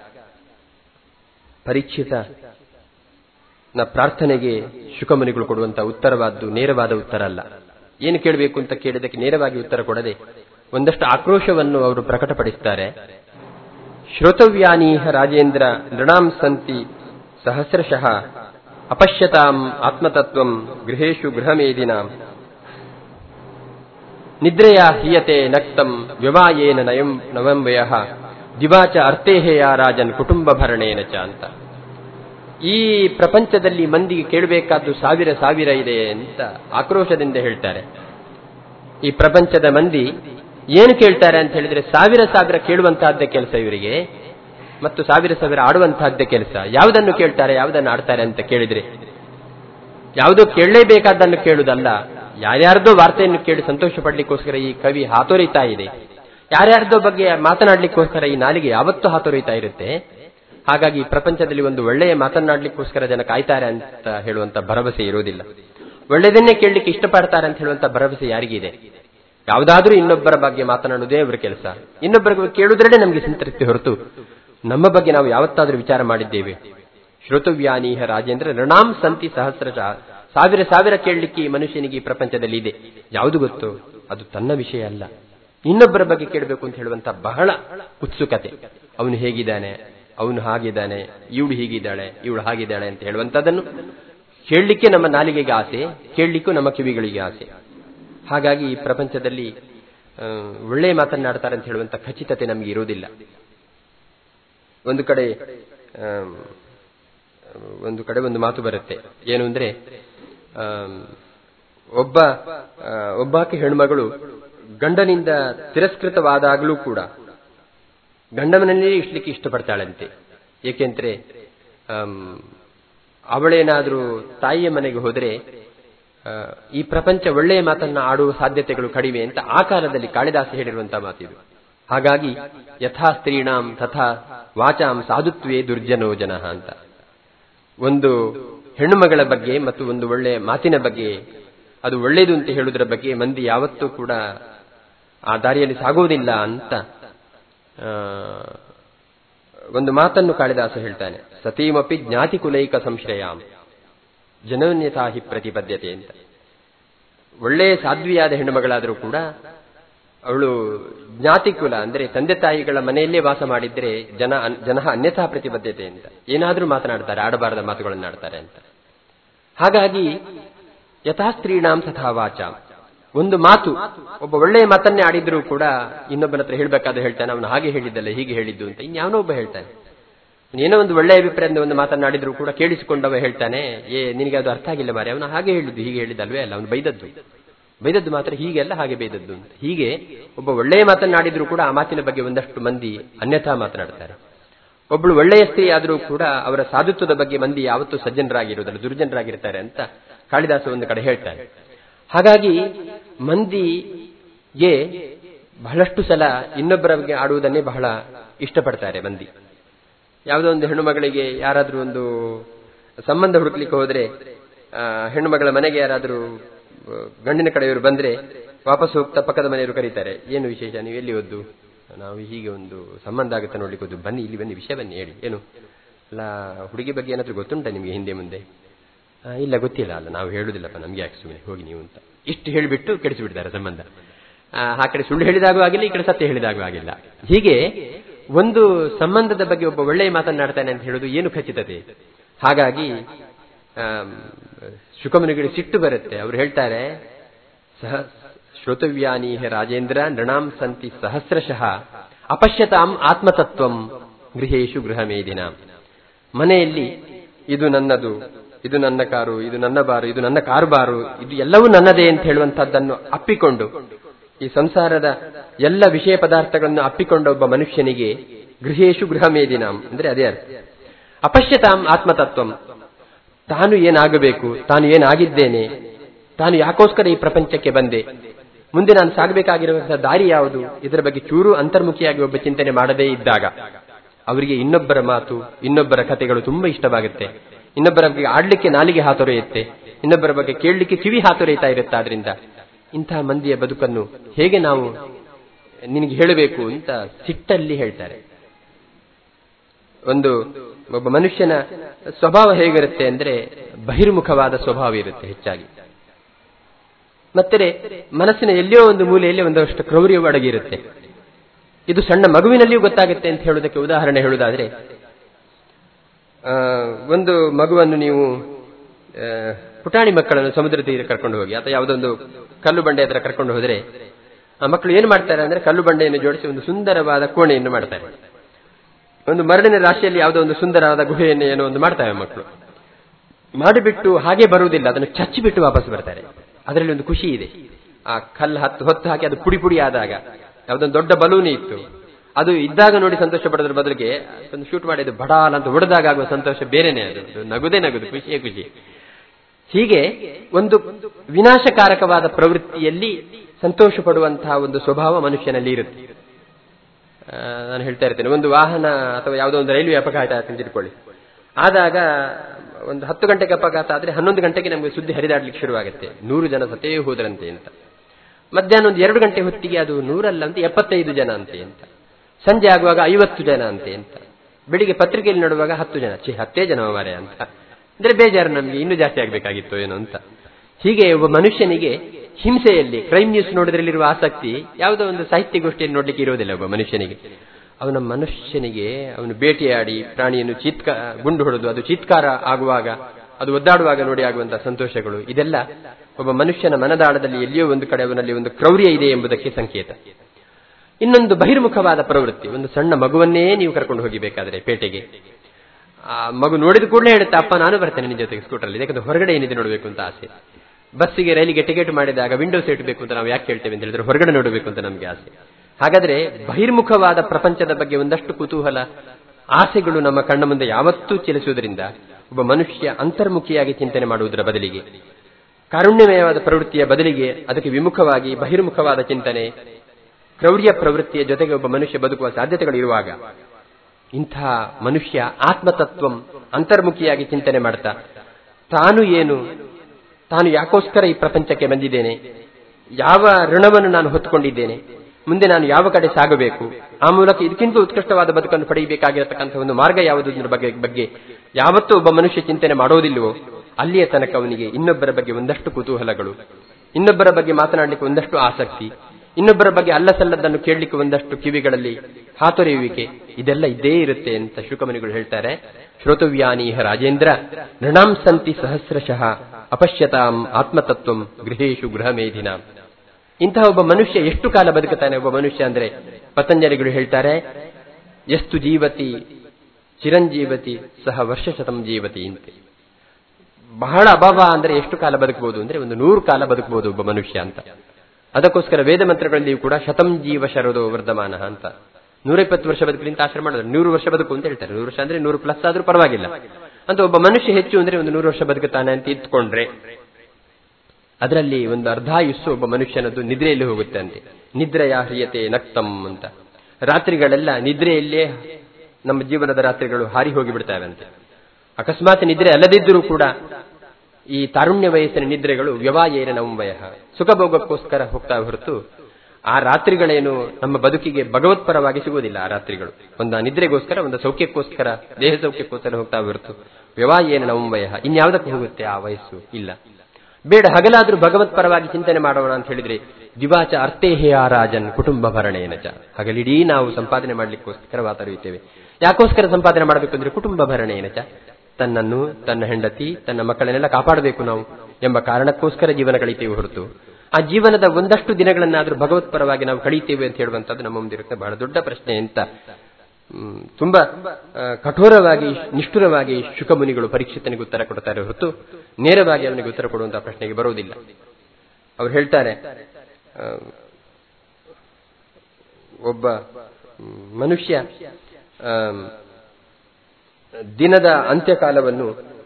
ಪರೀಕ್ಷಿತ ಪ್ರಾರ್ಥನೆಗೆ ಶುಕಮುನಿಗಳು ಕೊಡುವಂತಹ ಉತ್ತರವಾದ್ದು ನೇರವಾದ ಉತ್ತರ ಅಲ್ಲ. ಏನು ಕೇಳಬೇಕು ಅಂತ ಕೇಳಿದಕ್ಕೆ ನೇರವಾಗಿ ಉತ್ತರ ಕೊಡದೆ ಒಂದಷ್ಟು ಆಕ್ರೋಶವನ್ನು ಅವರು ಪ್ರಕಟಪಡಿಸುತ್ತಾರೆ. ಶ್ರೋತವ್ಯಾನೀಹ ರಾಜೇಂದ್ರ ನೃಣಾಂ ಸಂತಿ ಸಹಸ್ರಶಃ ಅಪಶ್ಯತಾಂ ಆತ್ಮತತ್ವಂ ಗೃಹೇಶು ಗೃಹಮೇದಿನಾಂ ನಿದ್ರೆಯ ಹೀಯತೆ ನಕ್ತಂ ವ್ಯವಾಯೇನ ನಯಂ ನವಂವಯಃ ದಿವಾಚ ಅರ್ಥೇಹೇಯ ರಾಜನ್ ಕುಟುಂಬ ಭರಣೇನ ಚ ಅಂತ. ಈ ಪ್ರಪಂಚದಲ್ಲಿ ಮಂದಿಗೆ ಕೇಳಬೇಕಾದ್ದು ಸಾವಿರ ಇದೆ ಅಂತ ಆಕ್ರೋಶದಿಂದ ಹೇಳ್ತಾರೆ. ಈ ಪ್ರಪಂಚದ ಮಂದಿ ಏನು ಕೇಳ್ತಾರೆ ಅಂತ ಹೇಳಿದ್ರೆ, ಸಾವಿರ ಕೇಳುವಂತಹದ್ದೇ ಕೆಲಸ ಇವರಿಗೆ, ಮತ್ತು ಸಾವಿರ ಆಡುವಂತಹದ್ದೇ ಕೆಲಸ. ಯಾವುದನ್ನು ಕೇಳ್ತಾರೆ, ಯಾವುದನ್ನು ಆಡ್ತಾರೆ ಅಂತ ಕೇಳಿದ್ರೆ, ಯಾವುದೋ ಕೇಳಲೇಬೇಕಾದ್ದನ್ನು ಕೇಳುವುದಲ್ಲ, ಯಾರ್ಯಾರ್ದೋ ವಾರ್ತೆಯನ್ನು ಕೇಳಿ ಸಂತೋಷ ಪಡ್ಲಿಕ್ಕೋಸ್ಕರ ಈ ಕವಿ ಹಾತೊರಿತಾ ಇದೆ. ಯಾರ್ಯಾರ್ದೋ ಬಗ್ಗೆ ಮಾತನಾಡ್ಲಿಕ್ಕೋಸ್ಕರ ಈ ನಾಲಿಗೆ ಯಾವತ್ತೂ ಹಾತೊರಿತಾ ಇರುತ್ತೆ. ಹಾಗಾಗಿ ಪ್ರಪಂಚದಲ್ಲಿ ಒಂದು ಒಳ್ಳೆಯ ಮಾತನಾಡ್ಲಿಕ್ಕೋಸ್ಕರ ಜನ ಕಾಯ್ತಾರೆ ಅಂತ ಹೇಳುವಂತ ಭರವಸೆ ಇರೋದಿಲ್ಲ. ಒಳ್ಳೆಯದನ್ನೇ ಕೇಳಲಿಕ್ಕೆ ಇಷ್ಟಪಡ್ತಾರೆ ಅಂತ ಹೇಳುವಂತ ಭರವಸೆ ಯಾರಿಗಿದೆ? ಯಾವುದಾದ್ರೂ ಇನ್ನೊಬ್ಬರ ಬಗ್ಗೆ ಮಾತನಾಡುವುದೇ ಅವರ ಕೆಲಸ. ಇನ್ನೊಬ್ಬರ ಕೇಳುವುದರೇ ನಮಗೆ ಸಂತೃಪ್ತಿ ಹೊರತು ನಮ್ಮ ಬಗ್ಗೆ ನಾವು ಯಾವತ್ತಾದ್ರೂ ವಿಚಾರ ಮಾಡಿದ್ದೇವೆ? ಶ್ರೋತವ್ಯಾನೀಹ ರಾಜೇಂದ್ರ ನೃಣಾಂ ಸಂತಿ ಸಹಸ್ರಶಃ, ಸಾವಿರ ಕೇಳಲಿಕ್ಕೆ ಈ ಮನುಷ್ಯನಿಗೆ ಈ ಪ್ರಪಂಚದಲ್ಲಿ ಇದೆ. ಯಾವುದು ಗೊತ್ತು, ಅದು ತನ್ನ ವಿಷಯ ಅಲ್ಲ, ಇನ್ನೊಬ್ಬರ ಬಗ್ಗೆ ಕೇಳಬೇಕು ಅಂತ ಹೇಳುವಂತ ಬಹಳ ಉತ್ಸುಕತೆ. ಅವನು ಹೇಗಿದ್ದಾನೆ, ಅವನು ಹಾಗಿದ್ದಾನೆ, ಇವಳು ಹೀಗಿದ್ದಾಳೆ, ಇವಳು ಹಾಗಿದ್ದಾಳೆ ಅಂತ ಹೇಳುವಂತದನ್ನು ಕೇಳಲಿಕ್ಕೆ ನಮ್ಮ ನಾಲಿಗೆಗೆ ಆಸೆ, ಕೇಳಲಿಕ್ಕೂ ನಮ್ಮ ಕಿವಿಗಳಿಗೆ ಆಸೆ. ಹಾಗಾಗಿ ಈ ಪ್ರಪಂಚದಲ್ಲಿ ಒಳ್ಳೆಯ ಮಾತನ್ನಾಡ್ತಾರೆ ಅಂತ ಹೇಳುವಂತ ಖಚಿತತೆ ನಮಗೆ ಇರುವುದಿಲ್ಲ. ಒಂದು ಕಡೆ ಒಂದು ಮಾತು ಬರುತ್ತೆ, ಏನು ಅಂದ್ರೆ ಒಬ್ಬಾಕೆ ಹೆಣ್ಮಗಳು ಗಂಡನಿಂದ ತಿರಸ್ಕೃತವಾದಾಗಲೂ ಕೂಡ ಗಂಡನನ್ನೇ ಇಷ್ಟಲಿಕ್ಕೆ ಇಷ್ಟಪಡ್ತಾಳಂತೆ. ಏಕೆಂದ್ರೆ ಅವಳೇನಾದ್ರೂ ತಾಯಿಯ ಮನೆಗೆ ಹೋದರೆ ಈ ಪ್ರಪಂಚ ಒಳ್ಳೆಯ ಮಾತನ್ನ ಆಡುವ ಸಾಧ್ಯತೆಗಳು ಕಡಿಮೆ ಅಂತ ಆ ಕಾಲದಲ್ಲಿ ಕಾಳಿದಾಸ ಹೇಳಿರುವಂತಹ ಮಾತಿದು. ಹಾಗಾಗಿ ಯಥಾ ಸ್ತ್ರೀಣಾಂ ತಥಾ ವಾಚಾಂ ಸಾಧುತ್ವೇ ದುರ್ಜನೋ ಜನಃ ಅಂತ. ಒಂದು ಹೆಣ್ಣುಮಗಳ ಬಗ್ಗೆ ಮತ್ತು ಒಂದು ಒಳ್ಳೆಯ ಮಾತಿನ ಬಗ್ಗೆ, ಅದು ಒಳ್ಳೆಯದು ಅಂತ ಹೇಳುವುದರ ಬಗ್ಗೆ ಮಂದಿ ಯಾವತ್ತೂ ಕೂಡ ಆ ದಾರಿಯಲ್ಲಿ ಸಾಗುವುದಿಲ್ಲ ಅಂತ ಒಂದು ಮಾತನ್ನು ಕಾಳಿದಾಸ ಹೇಳ್ತಾನೆ. ಸತೀಮಪಿ ಜ್ಞಾತಿ ಕುಲೈಕ ಸಂಶ್ರಯಾಂ ಜನನ್ಯತಾ ಹಿ ಪ್ರತಿಪದ್ಯತೆ ಅಂತ. ಒಳ್ಳೆಯ ಸಾಧ್ವಿಯಾದ ಹೆಣ್ಣುಮಗಳಾದರೂ ಕೂಡ ಅವಳು ಜ್ಞಾತಿಕುಲ ಅಂದ್ರೆ ತಂದೆ ತಾಯಿಗಳ ಮನೆಯಲ್ಲೇ ವಾಸ ಮಾಡಿದ್ರೆ ಜನ ಅನ್ಯಥಾ ಪ್ರತಿಬದ್ಧತೆ ಅಂತ ಏನಾದ್ರೂ ಮಾತನಾಡ್ತಾರೆ, ಆಡಬಾರದ ಮಾತುಗಳನ್ನಾಡ್ತಾರೆ ಅಂತ. ಹಾಗಾಗಿ ಯಥಾ ಸ್ತ್ರೀಣಾಂ ತಥಾ ವಾಚಾಂ, ಒಂದು ಮಾತು, ಒಬ್ಬ ಒಳ್ಳೆಯ ಮಾತನ್ನೇ ಆಡಿದ್ರೂ ಕೂಡ ಇನ್ನೊಬ್ಬನ ಹತ್ರ ಹೇಳ್ಬೇಕಾದ್ರೆ ಹೇಳ್ತಾನೆ ಅವನು ಹಾಗೆ ಹೇಳಿದ್ದಲ್ಲ ಹೀಗೆ ಹೇಳಿದ್ದು ಅಂತ. ಇನ್ಯಾವನೋ ಒಬ್ಬ ಹೇಳ್ತಾನೆ. ಏನೋ ಒಂದು ಒಳ್ಳೆಯ ಅಭಿಪ್ರಾಯದಿಂದ ಒಂದು ಮಾತನ್ನಾಡಿದ್ರು ಕೂಡ ಕೇಳಿಸಿಕೊಂಡವ ಹೇಳ್ತಾನೆ, ನಿನಗೆ ಅದು ಅರ್ಥ ಆಗಿಲ್ಲ ಮಾರೆ, ಅವನು ಹಾಗೆ ಹೇಳಿದ್ದು ಹೀಗೆ ಹೇಳಿದ್ದಲ್ವೇ ಅಲ್ಲ, ಅವನು ಬೈದದ್ದು ಮಾತ್ರ ಹೀಗೆಲ್ಲ ಹಾಗೆ ಬೈದದ್ದು ಅಂತ. ಹೀಗೆ ಒಬ್ಬ ಒಳ್ಳೆಯ ಮಾತನ್ನಾಡಿದ್ರು ಕೂಡ ಆ ಮಾತಿನ ಬಗ್ಗೆ ಒಂದಷ್ಟು ಮಂದಿ ಅನ್ಯಥಾ ಮಾತನಾಡ್ತಾರೆ. ಒಬ್ಬಳು ಒಳ್ಳೆಯ ಸ್ತ್ರೀ ಆದರೂ ಕೂಡ ಅವರ ಸಾಧುತ್ವದ ಬಗ್ಗೆ ಮಂದಿ ಯಾವತ್ತೂ ಸಜ್ಜನರಾಗಿರುವುದಲ್ಲ, ದುರ್ಜನರಾಗಿರ್ತಾರೆ ಅಂತ ಕಾಳಿದಾಸ ಒಂದು ಕಡೆ ಹೇಳ್ತಾರೆ. ಹಾಗಾಗಿ ಮಂದಿಗೆ ಬಹಳಷ್ಟು ಸಲ ಇನ್ನೊಬ್ಬರ ಬಗ್ಗೆ ಆಡುವುದನ್ನೇ ಬಹಳ ಇಷ್ಟಪಡ್ತಾರೆ ಮಂದಿ. ಯಾವುದೋ ಒಂದು ಹೆಣ್ಣು ಮಗಳಿಗೆ ಯಾರಾದ್ರೂ ಒಂದು ಸಂಬಂಧ ಹುಡುಕ್ಲಿಕ್ಕೆ ಹೋದ್ರೆ, ಹೆಣ್ಣು ಮಗಳ ಮನೆಗೆ ಯಾರಾದ್ರೂ ಗಂಡಿನ ಕಡೆಯವರು ಬಂದ್ರೆ ವಾಪಸ್ ಹೋಗ್ತಾ ಪಕ್ಕದ ಮನೆಯವರು ಕರೀತಾರೆ, ಏನು ವಿಶೇಷ, ನೀವು ಎಲ್ಲಿ ಹೋದ್ದು? ನಾವು ಹೀಗೆ ಒಂದು ಸಂಬಂಧ ಆಗುತ್ತೆ ನೋಡ್ಲಿಕ್ಕೆ ಹೋದ್ದು, ಬನ್ನಿ ಇಲ್ಲಿ ಬನ್ನಿ ವಿಷಯ ಬನ್ನಿ ಹೇಳಿ, ಏನು ಅಲ್ಲ ಹುಡುಗಿ ಬಗ್ಗೆ ಏನಾದ್ರೂ ಗೊತ್ತುಂಟ ನಿಮಗೆ ಹಿಂದೆ ಮುಂದೆ? ಇಲ್ಲ ಗೊತ್ತಿಲ್ಲ, ಅಲ್ಲ ನಾವು ಹೇಳುದಿಲ್ಲಪ್ಪ, ನಮ್ಗೆ ಯಾಕೆ ಸುಮ್ಮನೆ ಹೋಗಿ ನೀವು ಅಂತ ಇಷ್ಟು ಹೇಳಿಬಿಟ್ಟು ಕೆಡಿಸಿಬಿಡ್ತಾರೆ ಸಂಬಂಧ. ಆ ಕಡೆ ಸುಳ್ಳು ಹೇಳಿದಾಗೂ ಆಗಿಲ್ಲ, ಈ ಕಡೆ ಸತ್ಯ ಹೇಳಿದಾಗೂ ಆಗಿಲ್ಲ. ಹೀಗೆ ಒಂದು ಸಂಬಂಧದ ಬಗ್ಗೆ ಒಬ್ಬ ಒಳ್ಳೆಯ ಮಾತನ್ನಾಡ್ತಾನೆ ಅಂತ ಹೇಳೋದು ಏನು ಖಚಿತತೆ? ಹಾಗಾಗಿ ಶುಕಮುನಿಗಳಿಗೆ ಸಿಟ್ಟು ಬರುತ್ತೆ. ಅವರು ಹೇಳ್ತಾರೆ, ಶ್ರೋತವ್ಯಾನೀಹ ರಾಜೇಂದ್ರ ನೃಣಾಂ ಸಂತಿ ಸಹಸ್ರಶಃ ಅಪಶ್ಯತಾಂ ಆತ್ಮತತ್ವಂ ಗೃಹೇಶು ಗೃಹ ಮೇದಿನ. ಮನೆಯಲ್ಲಿ ಇದು ನನ್ನದು, ಇದು ನನ್ನ ಕಾರು, ಇದು ನನ್ನ ಬಾರು, ಇದು ನನ್ನ ಕಾರುಬಾರು, ಇದು ಎಲ್ಲವೂ ನನ್ನದೇ ಅಂತ ಹೇಳುವಂತಹದ್ದನ್ನು ಅಪ್ಪಿಕೊಂಡು, ಈ ಸಂಸಾರದ ಎಲ್ಲ ವಿಷಯ ಪದಾರ್ಥಗಳನ್ನು ಅಪ್ಪಿಕೊಂಡ ಒಬ್ಬ ಮನುಷ್ಯನಿಗೆ ಗೃಹೇಶು ಗೃಹ ಮೇದಿನಾಂ ಅಂದ್ರೆ ಅದೇ ಅರ್ಥ. ಅಪಶ್ಯತಾಂ ಆತ್ಮತತ್ವಂ, ತಾನು ಏನಾಗಬೇಕು, ತಾನು ಏನಾಗಿದ್ದೇನೆ, ತಾನು ಯಾಕೋಸ್ಕರ ಈ ಪ್ರಪಂಚಕ್ಕೆ ಬಂದೆ, ಮುಂದೆ ನಾನು ಸಾಗಬೇಕಾಗಿರುವಂತಹ ದಾರಿ ಯಾವುದು, ಇದರ ಬಗ್ಗೆ ಚೂರು ಅಂತರ್ಮುಖಿಯಾಗಿ ಒಬ್ಬ ಚಿಂತನೆ ಮಾಡದೇ ಇದ್ದಾಗ ಅವರಿಗೆ ಇನ್ನೊಬ್ಬರ ಮಾತು, ಇನ್ನೊಬ್ಬರ ಕಥೆಗಳು ತುಂಬಾ ಇಷ್ಟವಾಗುತ್ತೆ. ಇನ್ನೊಬ್ಬರ ಬಗ್ಗೆ ಆಡ್ಲಿಕ್ಕೆ ನಾಲಿಗೆ ಹಾತೊರೆಯುತ್ತೆ, ಇನ್ನೊಬ್ಬರ ಬಗ್ಗೆ ಕೇಳಲಿಕ್ಕೆ ಕಿವಿ ಹಾತೊರೆಯುತ್ತಾ ಇರುತ್ತೆ. ಆದ್ರಿಂದ ಇಂತಹ ಮಂದಿಯ ಬದುಕನ್ನು ಹೇಗೆ ನಾವು ನಿನಗೆ ಹೇಳಬೇಕು ಅಂತ ಸಿಟ್ಟಲ್ಲಿ ಹೇಳ್ತಾರೆ. ಒಬ್ಬ ಮನುಷ್ಯನ ಸ್ವಭಾವ ಹೇಗಿರುತ್ತೆ ಅಂದ್ರೆ ಬಹಿರ್ಮುಖವಾದ ಸ್ವಭಾವ ಇರುತ್ತೆ ಹೆಚ್ಚಾಗಿ. ಮತ್ತೆ ಮನಸ್ಸಿನ ಎಲ್ಲಿಯೋ ಒಂದು ಮೂಲೆಯಲ್ಲಿ ಒಂದಷ್ಟು ಕ್ರೌರ್ಯವು ಅಡಗಿರುತ್ತೆ. ಇದು ಸಣ್ಣ ಮಗುವಿನಲ್ಲಿಯೂ ಗೊತ್ತಾಗುತ್ತೆ ಅಂತ ಹೇಳುವುದಕ್ಕೆ ಉದಾಹರಣೆ ಹೇಳುವುದಾದ್ರೆ, ಒಂದು ಮಗುವನ್ನು ನೀವು ಪುಟಾಣಿ ಮಕ್ಕಳನ್ನು ಸಮುದ್ರ ತೀರ ಕರ್ಕೊಂಡು ಹೋಗಿ ಅಥವಾ ಯಾವುದೊಂದು ಕಲ್ಲು ಬಂಡೆ ಹತ್ರ ಕರ್ಕೊಂಡು ಹೋದ್ರೆ ಆ ಮಕ್ಕಳು ಏನು ಮಾಡ್ತಾರೆ ಅಂದ್ರೆ ಕಲ್ಲು ಬಂಡೆಯನ್ನು ಜೋಡಿಸಿ ಒಂದು ಸುಂದರವಾದ ಕೋಣೆಯನ್ನು ಮಾಡ್ತಾರೆ. ಒಂದು ಮರಳಿನ ರಾಶಿಯಲ್ಲಿ ಯಾವುದೋ ಒಂದು ಸುಂದರವಾದ ಗುಹೆಯನ್ನು ಏನೋ ಒಂದು ಮಾಡ್ತಾರೆ ಮಕ್ಕಳು. ಮಾಡಿಬಿಟ್ಟು ಹಾಗೆ ಬರುವುದಿಲ್ಲ, ಅದನ್ನು ಚಚ್ಚಿಬಿಟ್ಟು ವಾಪಸ್ ಬರ್ತಾರೆ. ಅದರಲ್ಲಿ ಒಂದು ಖುಷಿ ಇದೆ. ಆ ಕಲ್ಲು ಹೊತ್ತು ಹಾಕಿ ಅದು ಪುಡಿ ಪುಡಿ ಆದಾಗ, ಯಾವುದೊಂದು ದೊಡ್ಡ ಬಲೂನಿ ಇತ್ತು ಅದು ಇದ್ದಾಗ ನೋಡಿ ಸಂತೋಷ ಪಡೋದ್ರ ಬದಲಿಗೆ ಒಂದು ಶೂಟ್ ಮಾಡಿದ್ದು ಬಡಾಲ್ ಅಂತ ಹೊಡೆದಾಗ ಆಗುವ ಸಂತೋಷ ಬೇರೆನೆ. ಅದು ನಗುದೇ ನಗುದು, ಖುಷಿಯೇ ಖುಷಿ. ಹೀಗೆ ಒಂದು ವಿನಾಶಕಾರಕವಾದ ಪ್ರವೃತ್ತಿಯಲ್ಲಿ ಸಂತೋಷ ಪಡುವಂತಹ ಒಂದು ಸ್ವಭಾವ ಮನುಷ್ಯನಲ್ಲಿ ಇರುತ್ತೆ. ನಾನು ಹೇಳ್ತಾ ಇರ್ತೇನೆ, ಒಂದು ವಾಹನ ಅಥವಾ ಯಾವುದೋ ಒಂದು ರೈಲ್ವೆ ಅಪಘಾತ ಅಂತ ತಿಳ್ಕೊಳ್ಳಿ. ಆದಾಗ ಒಂದು 10 ಗಂಟೆಗೆ ಅಪಘಾತ ಆದ್ರೆ 11 ಗಂಟೆಗೆ ನಮಗೆ ಸುದ್ದಿ ಹರಿದಾಡ್ಲಿಕ್ಕೆ ಶುರುವಾಗುತ್ತೆ, 100 ಜನ ಸತ್ತೇ ಹೋದ್ರಂತೆ ಅಂತ. ಮಧ್ಯಾಹ್ನ ಒಂದು 2 ಗಂಟೆ ಹೊತ್ತಿಗೆ ಅದು 100 ಅಲ್ಲ ಅಂತ 75 ಜನ ಅಂತೆ ಅಂತ. ಸಂಜೆ ಆಗುವಾಗ 50 ಜನ ಅಂತೆ ಅಂತ. ಬೆಳಿಗ್ಗೆ ಪತ್ರಿಕೆಯಲ್ಲಿ ನೋಡುವಾಗ 10 ಜನ, 10 ಜನ ಮಾರೆ ಅಂತ. ಅಂದ್ರೆ ಬೇಜಾರು, ನಮ್ಗೆ ಇನ್ನೂ ಜಾಸ್ತಿ ಆಗ್ಬೇಕಾಗಿತ್ತು ಏನೋ ಅಂತ. ಹೀಗೆ ಒಬ್ಬ ಮನುಷ್ಯನಿಗೆ ಹಿಂಸೆಯಲ್ಲಿ, ಕ್ರೈಮ್ ನ್ಯೂಸ್ ನೋಡೋದ್ರಲ್ಲಿರುವ ಆಸಕ್ತಿ ಯಾವುದೋ ಒಂದು ಸಾಹಿತ್ಯ ಗೋಷ್ಠಿಯಲ್ಲಿ ನೋಡ್ಲಿಕ್ಕೆ ಇರೋದಿಲ್ಲ ಒಬ್ಬ ಮನುಷ್ಯನಿಗೆ. ಅವನು ಬೇಟೆಯಾಡಿ ಪ್ರಾಣಿಯನ್ನು ಗುಂಡು ಹೊಡೆದು ಅದು ಚೀತ್ಕಾರ ಆಗುವಾಗ ಅದು ಒದ್ದಾಡುವಾಗ ನೋಡಿ ಆಗುವಂತಹ ಸಂತೋಷಗಳು, ಇದೆಲ್ಲ ಒಬ್ಬ ಮನುಷ್ಯನ ಮನದಾಳದಲ್ಲಿ ಎಲ್ಲಿಯೋ ಒಂದು ಕಡೆ ಅವನಲ್ಲಿ ಒಂದು ಕ್ರೌರ್ಯ ಇದೆ ಎಂಬುದಕ್ಕೆ ಸಂಕೇತ. ಇನ್ನೊಂದು ಬಹಿರ್ಮುಖವಾದ ಪ್ರವೃತ್ತಿ. ಒಂದು ಸಣ್ಣ ಮಗುವನ್ನೇ ನೀವು ಕರ್ಕೊಂಡು ಹೋಗಿಬೇಕಾದ್ರೆ ಪೇಟೆಗೆ, ಆ ಮಗು ನೋಡಿದ ಕೂಡಲೇ ಹೇಳುತ್ತೆ, ಅಪ್ಪ ನಾನು ಬರ್ತೇನೆ ನಿನ್ನ ಜೊತೆಗೆ ಸ್ಕೂಟರಲ್ಲಿ, ಯಾಕಂದ್ರೆ ಹೊರಗಡೆ ಏನಿದೆ ನೋಡಬೇಕು ಅಂತ ಆಸೆ. ಬಸ್ಸಿಗೆ ರೈಲಿಗೆ ಟಿಕೆಟ್ ಮಾಡಿದಾಗ ವಿಂಡೋ ಸೀಟ್ ಬೇಕು ಅಂತ ನಾವು ಯಾಕೆ ಹೇಳ್ತೇವೆ ಅಂತ ಹೇಳಿದ್ರೆ ಹೊರಗಡೆ ನೋಡಬೇಕು ಅಂತ ನಮಗೆ ಆಸೆ. ಹಾಗಾದ್ರೆ ಬಹಿರ್ಮುಖವಾದ ಪ್ರಪಂಚದ ಬಗ್ಗೆ ಒಂದಷ್ಟು ಕುತೂಹಲ, ಆಸೆಗಳು ನಮ್ಮ ಕಣ್ಣ ಮುಂದೆ ಯಾವತ್ತೂ ಚಲಿಸುವುದರಿಂದ ಒಬ್ಬ ಮನುಷ್ಯ ಅಂತರ್ಮುಖಿಯಾಗಿ ಚಿಂತನೆ ಮಾಡುವುದರ ಬದಲಿಗೆ, ಕಾರುಣ್ಯಮಯವಾದ ಪ್ರವೃತ್ತಿಯ ಬದಲಿಗೆ ಅದಕ್ಕೆ ವಿಮುಖವಾಗಿ ಬಹಿರ್ಮುಖವಾದ ಚಿಂತನೆ, ಕ್ರೌರ್ಯ ಪ್ರವೃತ್ತಿಯ ಜೊತೆಗೆ ಒಬ್ಬ ಮನುಷ್ಯ ಬದುಕುವ ಸಾಧ್ಯತೆಗಳಿರುವಾಗ ಇಂಥ ಮನುಷ್ಯ ಆತ್ಮತತ್ವಂ ಅಂತರ್ಮುಖಿಯಾಗಿ ಚಿಂತನೆ ಮಾಡ್ತಾ ತಾನು ಏನು, ತಾನು ಯಾಕೋಸ್ಕರ ಈ ಪ್ರಪಂಚಕ್ಕೆ ಬಂದಿದ್ದೇನೆ, ಯಾವ ಋಣವನ್ನು ನಾನು ಹೊತ್ತುಕೊಂಡಿದ್ದೇನೆ, ಮುಂದೆ ನಾನು ಯಾವ ಕಡೆ ಸಾಗಬೇಕು, ಆ ಮೂಲಕ ಇದಕ್ಕಿಂತ ಉತ್ಕೃಷ್ಟವಾದ ಬದುಕನ್ನು ಪಡೆಯಬೇಕಾಗಿರತಕ್ಕಂಥ ಒಂದು ಮಾರ್ಗ ಯಾವುದರ ಬಗ್ಗೆ ಯಾವತ್ತೂ ಒಬ್ಬ ಮನುಷ್ಯ ಚಿಂತನೆ ಮಾಡೋದಿಲ್ಲವೋ ಅಲ್ಲಿಯ ತನಕ ಅವನಿಗೆ ಇನ್ನೊಬ್ಬರ ಬಗ್ಗೆ ಒಂದಷ್ಟು ಕುತೂಹಲಗಳು, ಇನ್ನೊಬ್ಬರ ಬಗ್ಗೆ ಮಾತನಾಡಲಿಕ್ಕೆ ಒಂದಷ್ಟು ಆಸಕ್ತಿ, ಇನ್ನೊಬ್ಬರ ಬಗ್ಗೆ ಅಲ್ಲಸಲ್ಲದನ್ನು ಕೇಳಲಿಕ್ಕೆ ಒಂದಷ್ಟು ಕಿವಿಗಳಲ್ಲಿ ಹಾತೊರೆಯುವಿಕೆ, ಇದೆಲ್ಲ ಇದ್ದೇ ಇರುತ್ತೆ ಅಂತ ಶುಕಮುನಿಗಳು ಹೇಳ್ತಾರೆ. ಶ್ರೋತವ್ಯಾನೀಹ ರಾಜೇಂದ್ರ ನೃಣಾಂ ಸಂತಿ ಸಹಸ್ರಶಃ ಅಪಶ್ಯತಾಂ ಆತ್ಮತತ್ವಂ ಗೃಹೇಶು ಗೃಹ ಮೇಧಿನ. ಇಂತಹ ಒಬ್ಬ ಮನುಷ್ಯ ಎಷ್ಟು ಕಾಲ ಬದುಕುತ್ತಾನೆ? ಒಬ್ಬ ಮನುಷ್ಯ ಅಂದ್ರೆ ಪತಂಜಲಿಗಳು ಹೇಳ್ತಾರೆ, ಎಷ್ಟು ಜೀವತಿ ಚಿರಂಜೀವತಿ ಸಹ ವರ್ಷಶತಂ ಜೀವತಿ ಅಂತೆ. ಬಹಳ ಅಭಾವ ಅಂದ್ರೆ ಎಷ್ಟು ಕಾಲ ಬದುಕಬಹುದು ಅಂದ್ರೆ 100 ಕಾಲ ಬದುಕಬಹುದು ಒಬ್ಬ ಮನುಷ್ಯ ಅಂತ. ಅದಕ್ಕೋಸ್ಕರ ವೇದ ಮಂತ್ರಗಳಲ್ಲಿಯೂ ಕೂಡ ಶತಂ ಜೀವ ಶರದೋ ವರ್ಧಮಾನ ಅಂತ 120 ವರ್ಷ ಬದುಕಲಿಂತ ಆಶ್ರಮ ಮಾಡಿದ್ರು. 100 ವರ್ಷ ಬದುಕು ಅಂತ ಹೇಳ್ತಾರೆ. 100 ವರ್ಷ ಅಂದ್ರೆ 100 ಪ್ಲಸ್ ಆದ್ರೂ ಪರವಾಗಿಲ್ಲ ಅಂತ. ಒಬ್ಬ ಮನುಷ್ಯ ಹೆಚ್ಚು ಅಂದ್ರೆ 100 ವರ್ಷ ಬದುಕುತ್ತಾನೆ ಅಂತ ಇತ್ಕೊಂಡ್ರೆ ಅದರಲ್ಲಿ ಒಂದು ಅರ್ಧಾಯುಸ್ಸು ಒಬ್ಬ ಮನುಷ್ಯನದ್ದು ನಿದ್ರೆಯಲ್ಲಿ ಹೋಗುತ್ತೆ ಅಂತೆ. ನಿದ್ರೆಯ ಹ್ರಿಯತೆ ನಕ್ತಂ ಅಂತ. ರಾತ್ರಿಗಳೆಲ್ಲ ನಿದ್ರೆಯಲ್ಲೇ ನಮ್ಮ ಜೀವನದ ರಾತ್ರಿಗಳು ಹಾರಿ ಹೋಗಿ ಬಿಡ್ತಾವೆ ಅಂತೆ. ಅಕಸ್ಮಾತ್ ನಿದ್ರೆ ಅಲ್ಲದಿದ್ದರೂ ಕೂಡ ಈ ತಾರುಣ್ಯ ವಯಸ್ಸಿನ ನಿದ್ರೆಗಳು ವ್ಯವಾಯೇನ ನವಂವಯ ಸುಖಭೋಗಕ್ಕೋಸ್ಕರ ಹೋಗ್ತಾ ಹೊರತು ಆ ರಾತ್ರಿಗಳೇನು ನಮ್ಮ ಬದುಕಿಗೆ ಭಗವತ್ಪರವಾಗಿ ಸಿಗುವುದಿಲ್ಲ. ಆ ರಾತ್ರಿಗಳು ಒಂದು ನಿದ್ರೆಗೋಸ್ಕರ, ಒಂದು ಸೌಖ್ಯಕ್ಕೋಸ್ಕರ, ದೇಹ ಸೌಖ್ಯಕ್ಕೋಸ್ಕರ ಹೋಗ್ತಾ ಹೊರತು ವ್ಯವಾಯೇನ ನವಂವಯ ಇನ್ಯಾವುದಕ್ಕೆ ಹೋಗುತ್ತೆ ಆ ವಯಸ್ಸು ಇಲ್ಲ. ಬೇಡ, ಹಗಲಾದ್ರೂ ಭಗವತ್ಪರವಾಗಿ ಚಿಂತನೆ ಮಾಡೋಣ ಅಂತ ಹೇಳಿದ್ರೆ ದಿವಾಚ ಅರ್ಥೇಹೇ ಆ ರಾಜನ್ ಕುಟುಂಬ ಭರಣೇನ ಚ. ಹಗಲಿಡೀ ನಾವು ಸಂಪಾದನೆ ಮಾಡ್ಲಿಕ್ಕೋಸ್ಕರ ವಾತರಿಯುತ್ತೇವೆ. ಯಾಕೋಸ್ಕರ ಸಂಪಾದನೆ ಮಾಡಬೇಕು ಅಂದ್ರೆ ಕುಟುಂಬ ಭರಣೇನ ಚ, ತನ್ನನ್ನು, ತನ್ನ ಹೆಂಡತಿ, ತನ್ನ ಮಕ್ಕಳನ್ನೆಲ್ಲ ಕಾಪಾಡಬೇಕು ನಾವು ಎಂಬ ಕಾರಣಕ್ಕೋಸ್ಕರ ಜೀವನ ಕಳೀತೇವೆ ಹೊರತು ಆ ಜೀವನದ ಒಂದಷ್ಟು ದಿನಗಳನ್ನಾದ್ರೂ ಭಗವತ್ಪರವಾಗಿ ನಾವು ಕಳೀತೇವೆ ಅಂತ ಹೇಳುವಂತದ್ದು ನಮ್ಮ ಮುಂದಿರುತ್ತೆ. ಬಹಳ ದೊಡ್ಡ ಪ್ರಶ್ನೆ ಅಂತ ತುಂಬಾ ಕಠೋರವಾಗಿ, ನಿಷ್ಠುರವಾಗಿ ಶುಕಮುನಿಗಳು ಪರೀಕ್ಷಿತನಿಗೆ ಉತ್ತರ ಕೊಡ್ತಾರೆ ಹೊರತು ನೇರವಾಗಿ ಅವನಿಗೆ ಉತ್ತರ ಕೊಡುವಂತಹ ಪ್ರಶ್ನೆಗೆ ಬರೋದಿಲ್ಲ. ಅವ್ರು ಹೇಳ್ತಾರೆ, ಒಬ್ಬ ಮನುಷ್ಯ ದಿನದ ಅಂತ್ಯಕಾಲವನ್ನು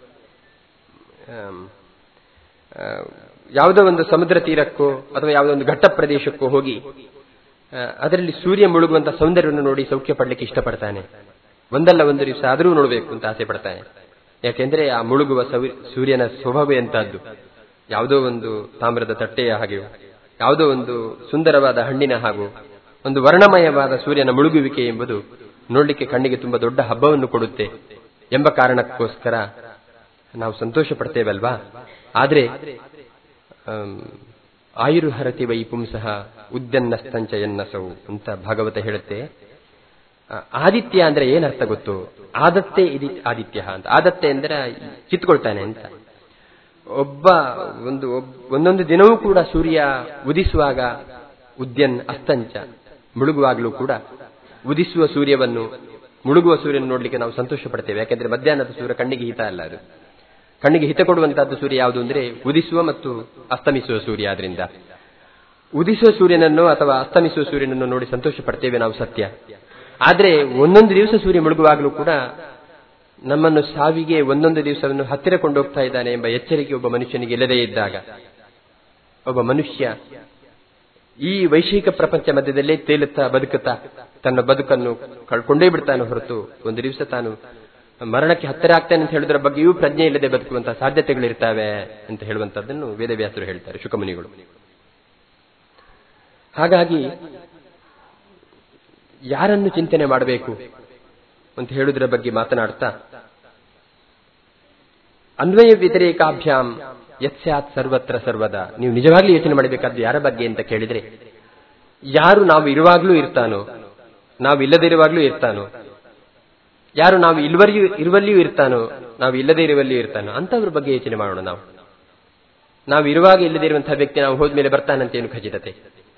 ಯಾವುದೋ ಒಂದು ಸಮುದ್ರ ತೀರಕ್ಕೋ ಅಥವಾ ಯಾವುದೋ ಒಂದು ಘಟ್ಟ ಪ್ರದೇಶಕ್ಕೋ ಹೋಗಿ ಅದರಲ್ಲಿ ಸೂರ್ಯ ಮುಳುಗುವಂತಹ ಸೌಂದರ್ಯವನ್ನು ನೋಡಿ ಸೌಖ್ಯ ಪಡ್ಲಿಕ್ಕೆ ಇಷ್ಟಪಡ್ತಾನೆ. ಒಂದಲ್ಲ ಒಂದು ದಿವಸ ಆದರೂ ನೋಡಬೇಕು ಅಂತ ಆಸೆ ಪಡ್ತಾನೆ. ಯಾಕೆಂದ್ರೆ ಆ ಮುಳುಗುವ ಸೂರ್ಯನ ಸ್ವಭಾವ ಎಂತಹದ್ದು. ಯಾವುದೋ ಒಂದು ತಾಮ್ರದ ತಟ್ಟೆಯ ಹಾಗೆಯೋ, ಯಾವುದೋ ಒಂದು ಸುಂದರವಾದ ಹಣ್ಣಿನ ಹಾಗೂ ಒಂದು ವರ್ಣಮಯವಾದ ಸೂರ್ಯನ ಮುಳುಗುವಿಕೆ ಎಂಬುದು ನೋಡ್ಲಿಕ್ಕೆ ಕಣ್ಣಿಗೆ ತುಂಬಾ ದೊಡ್ಡ ಹಬ್ಬವನ್ನು ಕೊಡುತ್ತೆ ಎಂಬ ಕಾರಣಕ್ಕೋಸ್ಕರ ನಾವು ಸಂತೋಷ ಪಡ್ತೇವಲ್ವಾ. ಆದ್ರೆ ಆಯುರ್ಹರತಿ ವೈ ಪುಂಸಃ ಉದ್ಯನ್ನಸ್ತಂಚಯನ್ನಸೌ ಅಂತ ಭಾಗವತ ಹೇಳುತ್ತೆ. ಆದಿತ್ಯ ಅಂದ್ರೆ ಏನರ್ಥ ಗೊತ್ತು? ಆದತ್ತೆ ಇದು ಆದಿತ್ಯ ಅಂತ. ಆದತ್ತೆ ಅಂದ್ರೆ ಕಿತ್ಕೊಳ್ತಾನೆ ಅಂತ. ಒಂದೊಂದು ದಿನವೂ ಕೂಡ ಸೂರ್ಯ ಉದಿಸುವಾಗ ಉದ್ಯನ್ ಅಸ್ತಂಚ, ಮುಳುಗುವಾಗಲೂ ಕೂಡ ಉದಿಸುವ ಸೂರ್ಯವನ್ನು, ಮುಳುಗುವ ಸೂರ್ಯನ ನೋಡ್ಲಿಕ್ಕೆ ನಾವು ಸಂತೋಷ ಪಡ್ತೇವೆ. ಯಾಕೆಂದ್ರೆ ಮಧ್ಯಾಹ್ನದ ಸೂರ್ಯ ಕಣ್ಣಿಗೆ ಹಿತ ಅಲ್ಲ. ಅದು ಕಣ್ಣಿಗೆ ಹಿತ ಕೊಡುವಂತಹದ್ದು ಸೂರ್ಯ ಯಾವುದು ಅಂದ್ರೆ ಉದಿಸುವ ಮತ್ತು ಅಸ್ತಮಿಸುವ ಸೂರ್ಯ. ಆದ್ರಿಂದ ಉದಿಸುವ ಸೂರ್ಯನನ್ನು ಅಥವಾ ಅಸ್ತಮಿಸುವ ಸೂರ್ಯನನ್ನು ನೋಡಿ ಸಂತೋಷ ಪಡ್ತೇವೆ ನಾವು, ಸತ್ಯ. ಆದ್ರೆ ಒಂದೊಂದು ದಿವಸ ಸೂರ್ಯ ಮುಳುಗುವಾಗಲೂ ಕೂಡ ನಮ್ಮನ್ನು ಸಾವಿಗೆ ಒಂದೊಂದು ದಿವಸವನ್ನು ಹತ್ತಿರ ಕೊಂಡೋಗ್ತಾ ಇದ್ದಾನೆ ಎಂಬ ಎಚ್ಚರಿಕೆ ಒಬ್ಬ ಮನುಷ್ಯನಿಗೆ ಇಲ್ಲದೇ ಇದ್ದಾಗ ಒಬ್ಬ ಮನುಷ್ಯ ಈ ವೈಷಯಿಕ ಪ್ರಪಂಚ ಮಧ್ಯದಲ್ಲೇ ತೇಲುತ್ತಾ ಬದುಕುತ್ತಾ ತನ್ನ ಬದುಕನ್ನು ಕಳ್ಕೊಂಡೇ ಬಿಡ್ತಾನೆ ಹೊರತು ಒಂದು ದಿವಸ ತಾನು ಮರಣಕ್ಕೆ ಹತ್ತಿರ ಆಗ್ತಾನೆ ಅಂತ ಹೇಳುವುದರ ಬಗ್ಗೆಯೂ ಪ್ರಜ್ಞೆ ಇಲ್ಲದೆ ಬದುಕುವಂತಹ ಸಾಧ್ಯತೆಗಳಿರ್ತವೆ ಅಂತ ಹೇಳುವಂತದ್ದನ್ನು ವೇದವ್ಯಾಸರು ಹೇಳ್ತಾರೆ, ಶುಕಮುನಿಗಳು. ಹಾಗಾಗಿ ಯಾರನ್ನು ಚಿಂತನೆ ಮಾಡಬೇಕು ಅಂತ ಹೇಳುವುದರ ಬಗ್ಗೆ ಮಾತನಾಡ್ತಾ, ಅನ್ವಯ ವ್ಯತಿರೇಕಾಭ್ಯಾಂ ಯತ್ಸ್ಯಾತ್ ಸರ್ವತ್ರ ಸರ್ವದಾ. ನೀವು ನಿಜವಾಗ್ಲೂ ಯೋಚನೆ ಮಾಡಬೇಕಾದ್ದು ಯಾರ ಬಗ್ಗೆ ಅಂತ ಕೇಳಿದ್ರೆ, ಯಾರು ನಾವು ಇರುವಾಗ್ಲೂ ಇರ್ತಾನೋ, ನಾವು ಇಲ್ಲದಿರುವಾಗ್ಲೂ ಇರ್ತಾನೋ, ಯಾರು ನಾವು ಇರುವಲ್ಲಿಯೂ ಇರ್ತಾನೋ, ನಾವು ಇಲ್ಲದೇ ಇರುವಲ್ಲಿ ಇರ್ತಾನೋ ಅಂಥವ್ರ ಬಗ್ಗೆ ಯೋಚನೆ ಮಾಡೋಣ. ನಾವು ಇರುವಾಗ ಇಲ್ಲದೇ ಇರುವಂತಹ ವ್ಯಕ್ತಿ ನಾವು ಹೋದ್ಮೇಲೆ ಬರ್ತಾನಂತೇನು ಖಚಿತತೆ?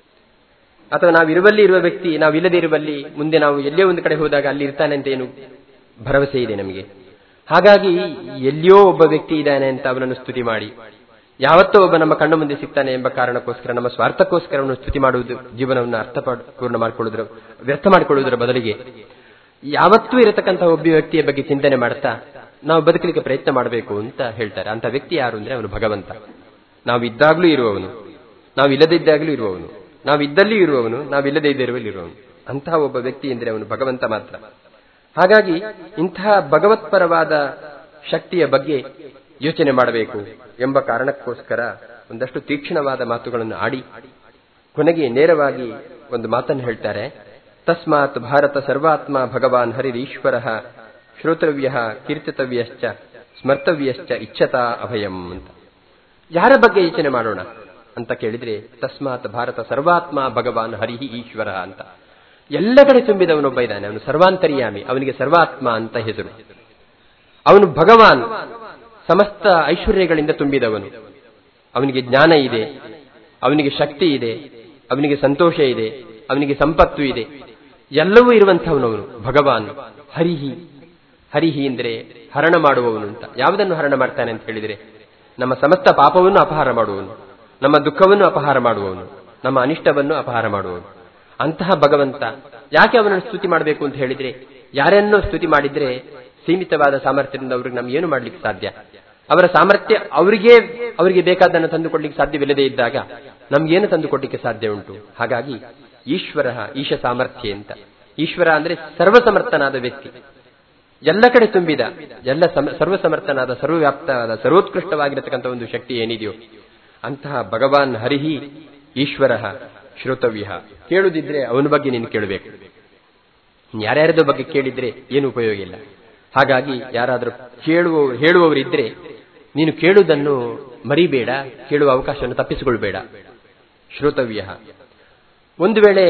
ಅಥವಾ ನಾವು ಇರುವಲ್ಲಿ ಇರುವ ವ್ಯಕ್ತಿ ನಾವು ಇಲ್ಲದೇ ಇರುವಲ್ಲಿ ಮುಂದೆ ನಾವು ಎಲ್ಲೇ ಒಂದು ಕಡೆ ಹೋದಾಗ ಅಲ್ಲಿ ಇರ್ತಾನೆ ಅಂತ ಏನು ಭರವಸೆ ಇದೆ ನಮಗೆ? ಹಾಗಾಗಿ ಎಲ್ಲಿಯೋ ಒಬ್ಬ ವ್ಯಕ್ತಿ ಇದ್ದಾನೆ ಅಂತ ಅವನನ್ನು ಸ್ತುತಿ ಮಾಡಿ, ಯಾವತ್ತೋ ಒಬ್ಬ ನಮ್ಮ ಕಣ್ಣು ಮುಂದೆ ಸಿಗ್ತಾನೆ ಎಂಬ ಕಾರಣಕ್ಕೋಸ್ಕರ ನಮ್ಮ ಸ್ವಾರ್ಥಕ್ಕೋಸ್ಕರ ಅವನು ಸ್ತುತಿ ಮಾಡುವುದು ಜೀವನವನ್ನು ಅರ್ಥಪೂರ್ಣ ಮಾಡಿಕೊಳ್ಳುವುದರ ವ್ಯರ್ಥ ಮಾಡಿಕೊಳ್ಳುವುದರ ಬದಲಿಗೆ ಯಾವತ್ತೂ ಇರತಕ್ಕಂತಹ ಒಬ್ಬ ವ್ಯಕ್ತಿಯ ಬಗ್ಗೆ ಚಿಂತನೆ ಮಾಡ್ತಾ ನಾವು ಬದುಕಲಿಕ್ಕೆ ಪ್ರಯತ್ನ ಮಾಡಬೇಕು ಅಂತ ಹೇಳ್ತಾರೆ. ಅಂತ ವ್ಯಕ್ತಿ ಯಾರು ಅಂದ್ರೆ ಅವನು ಭಗವಂತ. ನಾವು ಇದ್ದಾಗಲೂ ಇರುವವನು, ನಾವು ಇಲ್ಲದಿದ್ದಾಗಲೂ ಇರುವವನು, ನಾವು ಇದ್ದಲ್ಲಿ ಇರುವವನು, ನಾವು ಇಲ್ಲದೇ ಇರುವಲ್ಲಿ ಇರುವವನು. ಅಂತಹ ಒಬ್ಬ ವ್ಯಕ್ತಿ ಎಂದರೆ ಅವನು ಭಗವಂತ ಮಾತ್ರ. ಹಾಗಾಗಿ ಇಂತಹ ಭಗವತ್ಪರವಾದ ಶಕ್ತಿಯ ಬಗ್ಗೆ ಯೋಚನೆ ಮಾಡಬೇಕು ಎಂಬ ಕಾರಣಕ್ಕೋಸ್ಕರ ಒಂದಷ್ಟು ತೀಕ್ಷ್ಣವಾದ ಮಾತುಗಳನ್ನು ಆಡಿ ಕೊನೆಗೆ ನೇರವಾಗಿ ಒಂದು ಮಾತನ್ನು ಹೇಳ್ತಾರೆ. ತಸ್ಮಾತ್ ಭಾರತ ಸರ್ವಾತ್ಮ ಭಗವಾನ್ ಹರಿರೀಶ್ವರ ಶ್ರೋತವ್ಯ ಕೀರ್ತಿತವ್ಯಶ್ಚ ಸ್ಮರ್ತವ್ಯಶ್ಚ ಇಚ್ಛತಾ ಅಭಯಂ ಅಂತ. ಯಾರ ಬಗ್ಗೆ ಯೋಚನೆ ಮಾಡೋಣ ಅಂತ ಕೇಳಿದ್ರೆ ತಸ್ಮಾತ್ ಭಾರತ ಸರ್ವಾತ್ಮ ಭಗವಾನ್ ಹರಿ ಈಶ್ವರ ಅಂತ. ಎಲ್ಲ ಕಡೆ ತುಂಬಿದವನೊಬ್ಬ ಇದ್ದಾನೆ, ಅವನು ಸರ್ವಾಂತರ್ಯಾಮಿ, ಅವನಿಗೆ ಸರ್ವಾತ್ಮ ಅಂತ ಹೆಸರು. ಅವನು ಭಗವಾನ್, ಸಮಸ್ತ ಐಶ್ವರ್ಯಗಳಿಂದ ತುಂಬಿದವನು. ಅವನಿಗೆ ಜ್ಞಾನ ಇದೆ, ಅವನಿಗೆ ಶಕ್ತಿ ಇದೆ, ಅವನಿಗೆ ಸಂತೋಷ ಇದೆ, ಅವನಿಗೆ ಸಂಪತ್ತು ಇದೆ, ಎಲ್ಲವೂ ಇರುವಂತಹವನವನು ಭಗವಾನ್. ಹರಿಹಿ, ಹರಿಹಿ ಅಂದರೆ ಹರಣ ಮಾಡುವವನು ಅಂತ. ಯಾವುದನ್ನು ಹರಣ ಮಾಡ್ತಾನೆ ಅಂತ ಹೇಳಿದರೆ ನಮ್ಮ ಸಮಸ್ತ ಪಾಪವನ್ನು ಅಪಹಾರ ಮಾಡುವವನು, ನಮ್ಮ ದುಃಖವನ್ನು ಅಪಹಾರ ಮಾಡುವವನು, ನಮ್ಮ ಅನಿಷ್ಟವನ್ನು ಅಪಹಾರ ಮಾಡುವವನು. ಅಂತಹ ಭಗವಂತ ಯಾಕೆ ಅವನನ್ನು ಸ್ತುತಿ ಮಾಡಬೇಕು ಅಂತ ಹೇಳಿದ್ರೆ, ಯಾರನ್ನೋ ಸ್ತುತಿ ಮಾಡಿದ್ರೆ ಸೀಮಿತವಾದ ಸಾಮರ್ಥ್ಯದಿಂದ ಅವ್ರಿಗೆ ನಮ್ಗೆ ಏನು ಮಾಡ್ಲಿಕ್ಕೆ ಸಾಧ್ಯ? ಅವರ ಸಾಮರ್ಥ್ಯ ಅವರಿಗೆ ಬೇಕಾದನ್ನು ತಂದುಕೊಡ್ಲಿಕ್ಕೆ ಸಾಧ್ಯವಿಲ್ಲದೆ ಇದ್ದಾಗ ನಮ್ಗೇನು ತಂದುಕೊಡ್ಲಿಕ್ಕೆ ಸಾಧ್ಯ ಉಂಟು? ಹಾಗಾಗಿ ಈಶ್ವರ, ಈಶ ಸಾಮರ್ಥ್ಯ ಅಂತ. ಈಶ್ವರ ಅಂದ್ರೆ ಸರ್ವಸಮರ್ಥನಾದ ವ್ಯಕ್ತಿ, ಎಲ್ಲ ಕಡೆ ತುಂಬಿದ, ಎಲ್ಲ ಸರ್ವಸಮರ್ಥನಾದ, ಸರ್ವವ್ಯಾಪ್ತವಾದ, ಸರ್ವೋತ್ಕೃಷ್ಟವಾಗಿರತಕ್ಕಂಥ ಒಂದು ಶಕ್ತಿ ಏನಿದೆಯೋ ಅಂತಹ ಭಗವಾನ್ ಹರಿಹಿ ಈಶ್ವರ ಶ್ರೋತವ್ಯ. ಕೇಳುದಿದ್ರೆ ಅವನ ಬಗ್ಗೆ ನೀನು ಕೇಳಬೇಕು. ಯಾರ್ಯಾರದೋ ಬಗ್ಗೆ ಕೇಳಿದ್ರೆ ಏನು ಉಪಯೋಗ ಇಲ್ಲ. ಹಾಗಾಗಿ ಯಾರಾದರೂ ಹೇಳುವವರಿದ್ರೆ ನೀನು ಕೇಳುವುದನ್ನು ಮರಿಬೇಡ, ಕೇಳುವ ಅವಕಾಶವನ್ನು ತಪ್ಪಿಸಿಕೊಳ್ಬೇಡ. ಶ್ರೋತವ್ಯ. ಒಂದು ವೇಳೆ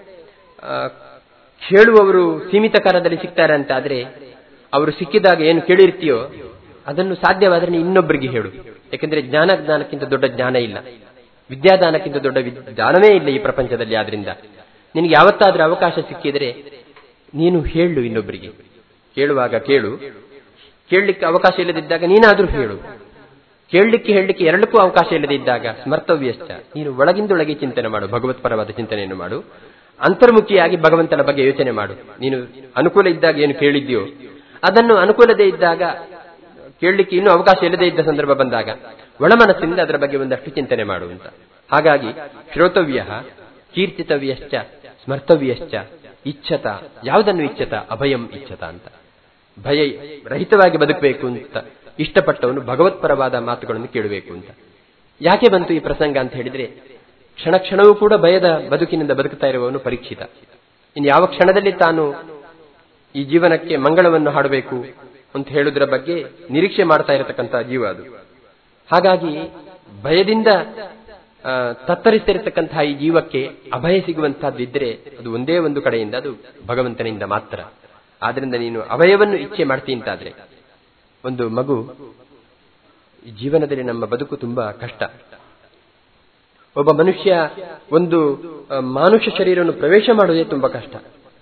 ಹೇಳುವವರು ಸೀಮಿತ ಕಾಲದಲ್ಲಿ ಸಿಗ್ತಾರೆ ಅಂತಾದ್ರೆ ಅವರು ಸಿಕ್ಕಿದಾಗ ಏನು ಕೇಳಿರ್ತೀಯೋ ಅದನ್ನು ಸಾಧ್ಯವಾದರೆ ನೀನು ಇನ್ನೊಬ್ಬರಿಗೆ ಹೇಳು. ಯಾಕೆಂದ್ರೆ ಜ್ಞಾನಕ್ಕಿಂತ ದೊಡ್ಡ ಜ್ಞಾನ ಇಲ್ಲ, ವಿದ್ಯಾದಾನಕ್ಕಿಂತ ದೊಡ್ಡ ಜ್ಞಾನವೇ ಇಲ್ಲ ಈ ಪ್ರಪಂಚದಲ್ಲಿ. ಆದ್ರಿಂದ ನಿನಗೆ ಯಾವತ್ತಾದ್ರೂ ಅವಕಾಶ ಸಿಕ್ಕಿದರೆ ನೀನು ಹೇಳು ಇನ್ನೊಬ್ಬರಿಗೆ. ಕೇಳುವಾಗ ಕೇಳು, ಕೇಳಲಿಕ್ಕೆ ಅವಕಾಶ ಇಲ್ಲದಿದ್ದಾಗ ನೀನಾದ್ರೂ ಹೇಳು. ಹೇಳಲಿಕ್ಕೆ ಎರಡಕ್ಕೂ ಅವಕಾಶ ಇಲ್ಲದಿದ್ದಾಗ ಸ್ಮರ್ತವ್ಯಶ್ಚ, ನೀನು ಒಳಗಿಂದೊಳಗೆ ಚಿಂತನೆ ಮಾಡು, ಭಗವತ್ಪರವಾದ ಚಿಂತನೆಯನ್ನು ಮಾಡು. ಅಂತರ್ಮುಖಿಯಾಗಿ ಭಗವಂತನ ಬಗ್ಗೆ ಯೋಚನೆ ಮಾಡು. ನೀನು ಅನುಕೂಲ ಇದ್ದಾಗ ಏನು ಕೇಳಿದ್ಯೋ ಅದನ್ನು ಅನುಕೂಲತೆ ಇದ್ದಾಗ, ಕೇಳಲಿಕ್ಕೆ ಇನ್ನೂ ಅವಕಾಶ ಇಲ್ಲದೇ ಇದ್ದ ಸಂದರ್ಭ ಬಂದಾಗ ಒಳಮನಸ್ಸಿನಿಂದ ಅದರ ಬಗ್ಗೆ ಒಂದಷ್ಟು ಚಿಂತನೆ ಮಾಡು ಅಂತ. ಹಾಗಾಗಿ ಶ್ರೋತವ್ಯ ಕೀರ್ತಿತವ್ಯಶ್ಚ ಸ್ಮರ್ತವ್ಯಶ್ಚ ಇಚ್ಛತ. ಯಾವುದನ್ನು ಇಚ್ಛತ? ಅಭಯಂ ಇಚ್ಛತ ಅಂತ. ಭಯ ರಹಿತವಾಗಿ ಬದುಕಬೇಕು ಅಂತ ಇಷ್ಟಪಟ್ಟವನು ಭಗವತ್ಪರವಾದ ಮಾತುಗಳನ್ನು ಕೇಳಬೇಕು ಅಂತ. ಯಾಕೆ ಬಂತು ಈ ಪ್ರಸಂಗ ಅಂತ ಹೇಳಿದ್ರೆ, ಕ್ಷಣ ಕ್ಷಣವೂ ಕೂಡ ಭಯದ ಬದುಕಿನಿಂದ ಬದುಕುತ್ತಾ ಇರುವವನು ಪರೀಕ್ಷಿತ. ಇನ್ನು ಯಾವ ಕ್ಷಣದಲ್ಲಿ ತಾನು ಈ ಜೀವನಕ್ಕೆ ಮಂಗಳವನ್ನು ಹಾಡಬೇಕು ಅಂತ ಹೇಳುವುದರ ಬಗ್ಗೆ ನಿರೀಕ್ಷೆ ಮಾಡ್ತಾ ಇರತಕ್ಕಂತಹ ಜೀವ ಅದು. ಹಾಗಾಗಿ ಭಯದಿಂದ ತತ್ತರಿಸ್ತಿರತಕ್ಕಂತಹ ಈ ಜೀವಕ್ಕೆ ಅಭಯ ಸಿಗುವಂತಹದ್ದಿದ್ರೆ ಅದು ಒಂದೇ ಒಂದು ಕಡೆಯಿಂದ, ಅದು ಭಗವಂತನಿಂದ ಮಾತ್ರ. ಆದ್ರಿಂದ ನೀನು ಅಭಯವನ್ನು ಇಚ್ಛೆ ಮಾಡ್ತೀಂತಾದ್ರೆ, ಒಂದು ಮಗು, ಈ ಜೀವನದಲ್ಲಿ ನಮ್ಮ ಬದುಕು ತುಂಬಾ ಕಷ್ಟ. ಒಬ್ಬ ಮನುಷ್ಯ ಒಂದು ಮಾನುಷ ಶರೀರವನ್ನು ಪ್ರವೇಶ ಮಾಡುವುದೇ ತುಂಬಾ ಕಷ್ಟ.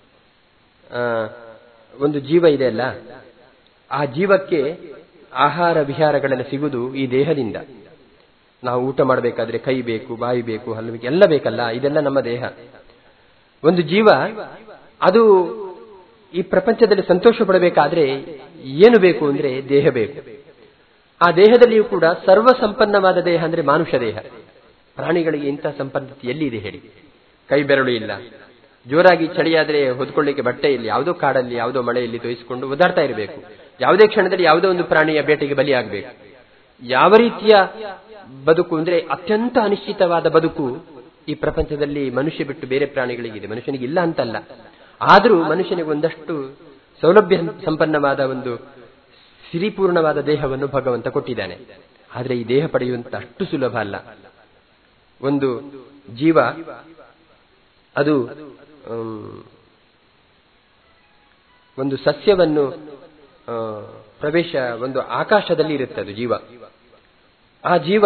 ಒಂದು ಜೀವ ಇದೆ ಅಲ್ಲ, ಆ ಜೀವಕ್ಕೆ ಆಹಾರ ವಿಹಾರಗಳೆಲ್ಲ ಸಿಗುವುದು ಈ ದೇಹದಿಂದ. ನಾವು ಊಟ ಮಾಡಬೇಕಾದ್ರೆ ಕೈ ಬೇಕು, ಬಾಯಿ ಬೇಕು, ಹಲ್ಲು ಬೇಕು, ಎಲ್ಲ ಬೇಕಲ್ಲ, ಇದೆಲ್ಲ ನಮ್ಮ ದೇಹ. ಒಂದು ಜೀವ ಅದು ಈ ಪ್ರಪಂಚದಲ್ಲಿ ಸಂತೋಷ ಪಡಬೇಕಾದ್ರೆ ಏನು ಬೇಕು ಅಂದ್ರೆ ದೇಹ ಬೇಕು. ಆ ದೇಹದಲ್ಲಿಯೂ ಕೂಡ ಸರ್ವ ಸಂಪನ್ನವಾದ ದೇಹ ಅಂದ್ರೆ ಮಾನುಷ ದೇಹ. ಪ್ರಾಣಿಗಳಿಗೆ ಇಂತಹ ಸಂಪನ್ನತೆ ಎಲ್ಲಿದೆ ಹೇಳಿ? ಕೈ ಬೆರಳು ಇಲ್ಲ, ಜೋರಾಗಿ ಚಳಿಯಾದ್ರೆ ಹೊದ್ಕೊಳ್ಳಿಕ್ಕೆ ಬಟ್ಟೆ ಇಲ್ಲ, ಯಾವುದೋ ಕಾಡಲ್ಲಿ ಯಾವುದೋ ಮಳೆಯಲ್ಲಿ ತೋಯಿಸಿಕೊಂಡು ಓದಾಡ್ತಾ ಇರಬೇಕು. ಯಾವುದೇ ಕ್ಷಣದಲ್ಲಿ ಯಾವುದೋ ಒಂದು ಪ್ರಾಣಿಯ ಬೇಟೆಗೆ ಬಲಿಯಾಗಬೇಕು. ಯಾವ ರೀತಿಯ ಬದುಕು ಅಂದ್ರೆ ಅತ್ಯಂತ ಅನಿಶ್ಚಿತವಾದ ಬದುಕು ಈ ಪ್ರಪಂಚದಲ್ಲಿ ಮನುಷ್ಯ ಬಿಟ್ಟು ಬೇರೆ ಪ್ರಾಣಿಗಳಿಗಿದೆ. ಮನುಷ್ಯನಿಗೆ ಇಲ್ಲ ಅಂತಲ್ಲ, ಆದರೂ ಮನುಷ್ಯನಿಗೆ ಒಂದಷ್ಟು ಸೌಲಭ್ಯ ಸಂಪನ್ನವಾದ ಒಂದು ಸಿರಿಪೂರ್ಣವಾದ ದೇಹವನ್ನು ಭಗವಂತ ಕೊಟ್ಟಿದ್ದಾನೆ. ಆದರೆ ಈ ದೇಹ ಪಡೆಯುವಂತ ಅಷ್ಟು ಸುಲಭ ಅಲ್ಲ. ಒಂದು ಜೀವ ಅದು ಒಂದು ಸಸ್ಯವನ್ನು ಪ್ರವೇಶ ಒಂದು ಆಕಾಶದಲ್ಲಿ ಇರುತ್ತೆ. ಅದು ಜೀವ. ಆ ಜೀವ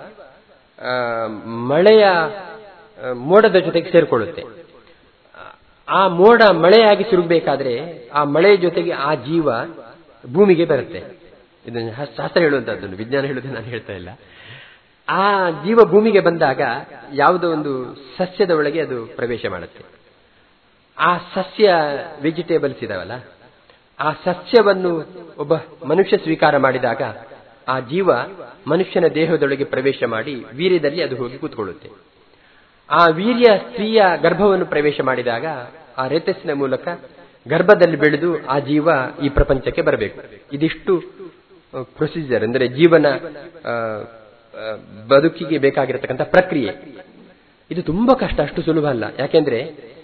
ಮಳೆಯ ಮೋಡದ ಜೊತೆಗೆ ಸೇರಿಕೊಳ್ಳುತ್ತೆ. ಆ ಮೋಡ ಮಳೆಯಾಗಿ ಸುರುಗಬೇಕಾದ್ರೆ ಆ ಮಳೆಯ ಜೊತೆಗೆ ಆ ಜೀವ ಭೂಮಿಗೆ ಬರುತ್ತೆ. ಇದನ್ನು ಶಾಸ್ತ್ರ ಹೇಳುವಂತಹದ್ದು, ವಿಜ್ಞಾನ ಹೇಳುವುದನ್ನು ನಾನು ಹೇಳ್ತಾ ಇಲ್ಲ. ಆ ಜೀವ ಭೂಮಿಗೆ ಬಂದಾಗ ಯಾವುದೋ ಒಂದು ಸಸ್ಯದ ಒಳಗೆ ಅದು ಪ್ರವೇಶ ಮಾಡುತ್ತೆ. ಆ ಸಸ್ಯ ವೆಜಿಟೇಬಲ್ಸ್ ಇದಾವಲ್ಲ, ಆ ಸಸ್ಯವನ್ನು ಒಬ್ಬ ಮನುಷ್ಯ ಸ್ವೀಕಾರ ಮಾಡಿದಾಗ ಆ ಜೀವ ಮನುಷ್ಯನ ದೇಹದೊಳಗೆ ಪ್ರವೇಶ ಮಾಡಿ ವೀರ್ಯದಲ್ಲಿ ಅದು ಹೋಗಿ ಕೂತ್ಕೊಳ್ಳುತ್ತೆ. ಆ ವೀರ್ಯ ಸ್ತ್ರೀಯ ಗರ್ಭವನ್ನು ಪ್ರವೇಶ ಮಾಡಿದಾಗ ಆ ರೇತಸ್ಸಿನ ಮೂಲಕ ಗರ್ಭದಲ್ಲಿ ಬೆಳೆದು ಆ ಜೀವ ಈ ಪ್ರಪಂಚಕ್ಕೆ ಬರಬೇಕು. ಇದಿಷ್ಟು ಪ್ರೊಸೀಜರ್, ಅಂದರೆ ಜೀವನ ಬದುಕಿಗೆ ಬೇಕಾಗಿರತಕ್ಕಂಥ ಪ್ರಕ್ರಿಯೆ. ಇದು ತುಂಬಾ ಕಷ್ಟ, ಅಷ್ಟು ಸುಲಭ ಅಲ್ಲ. ಯಾಕೆಂದ್ರೆ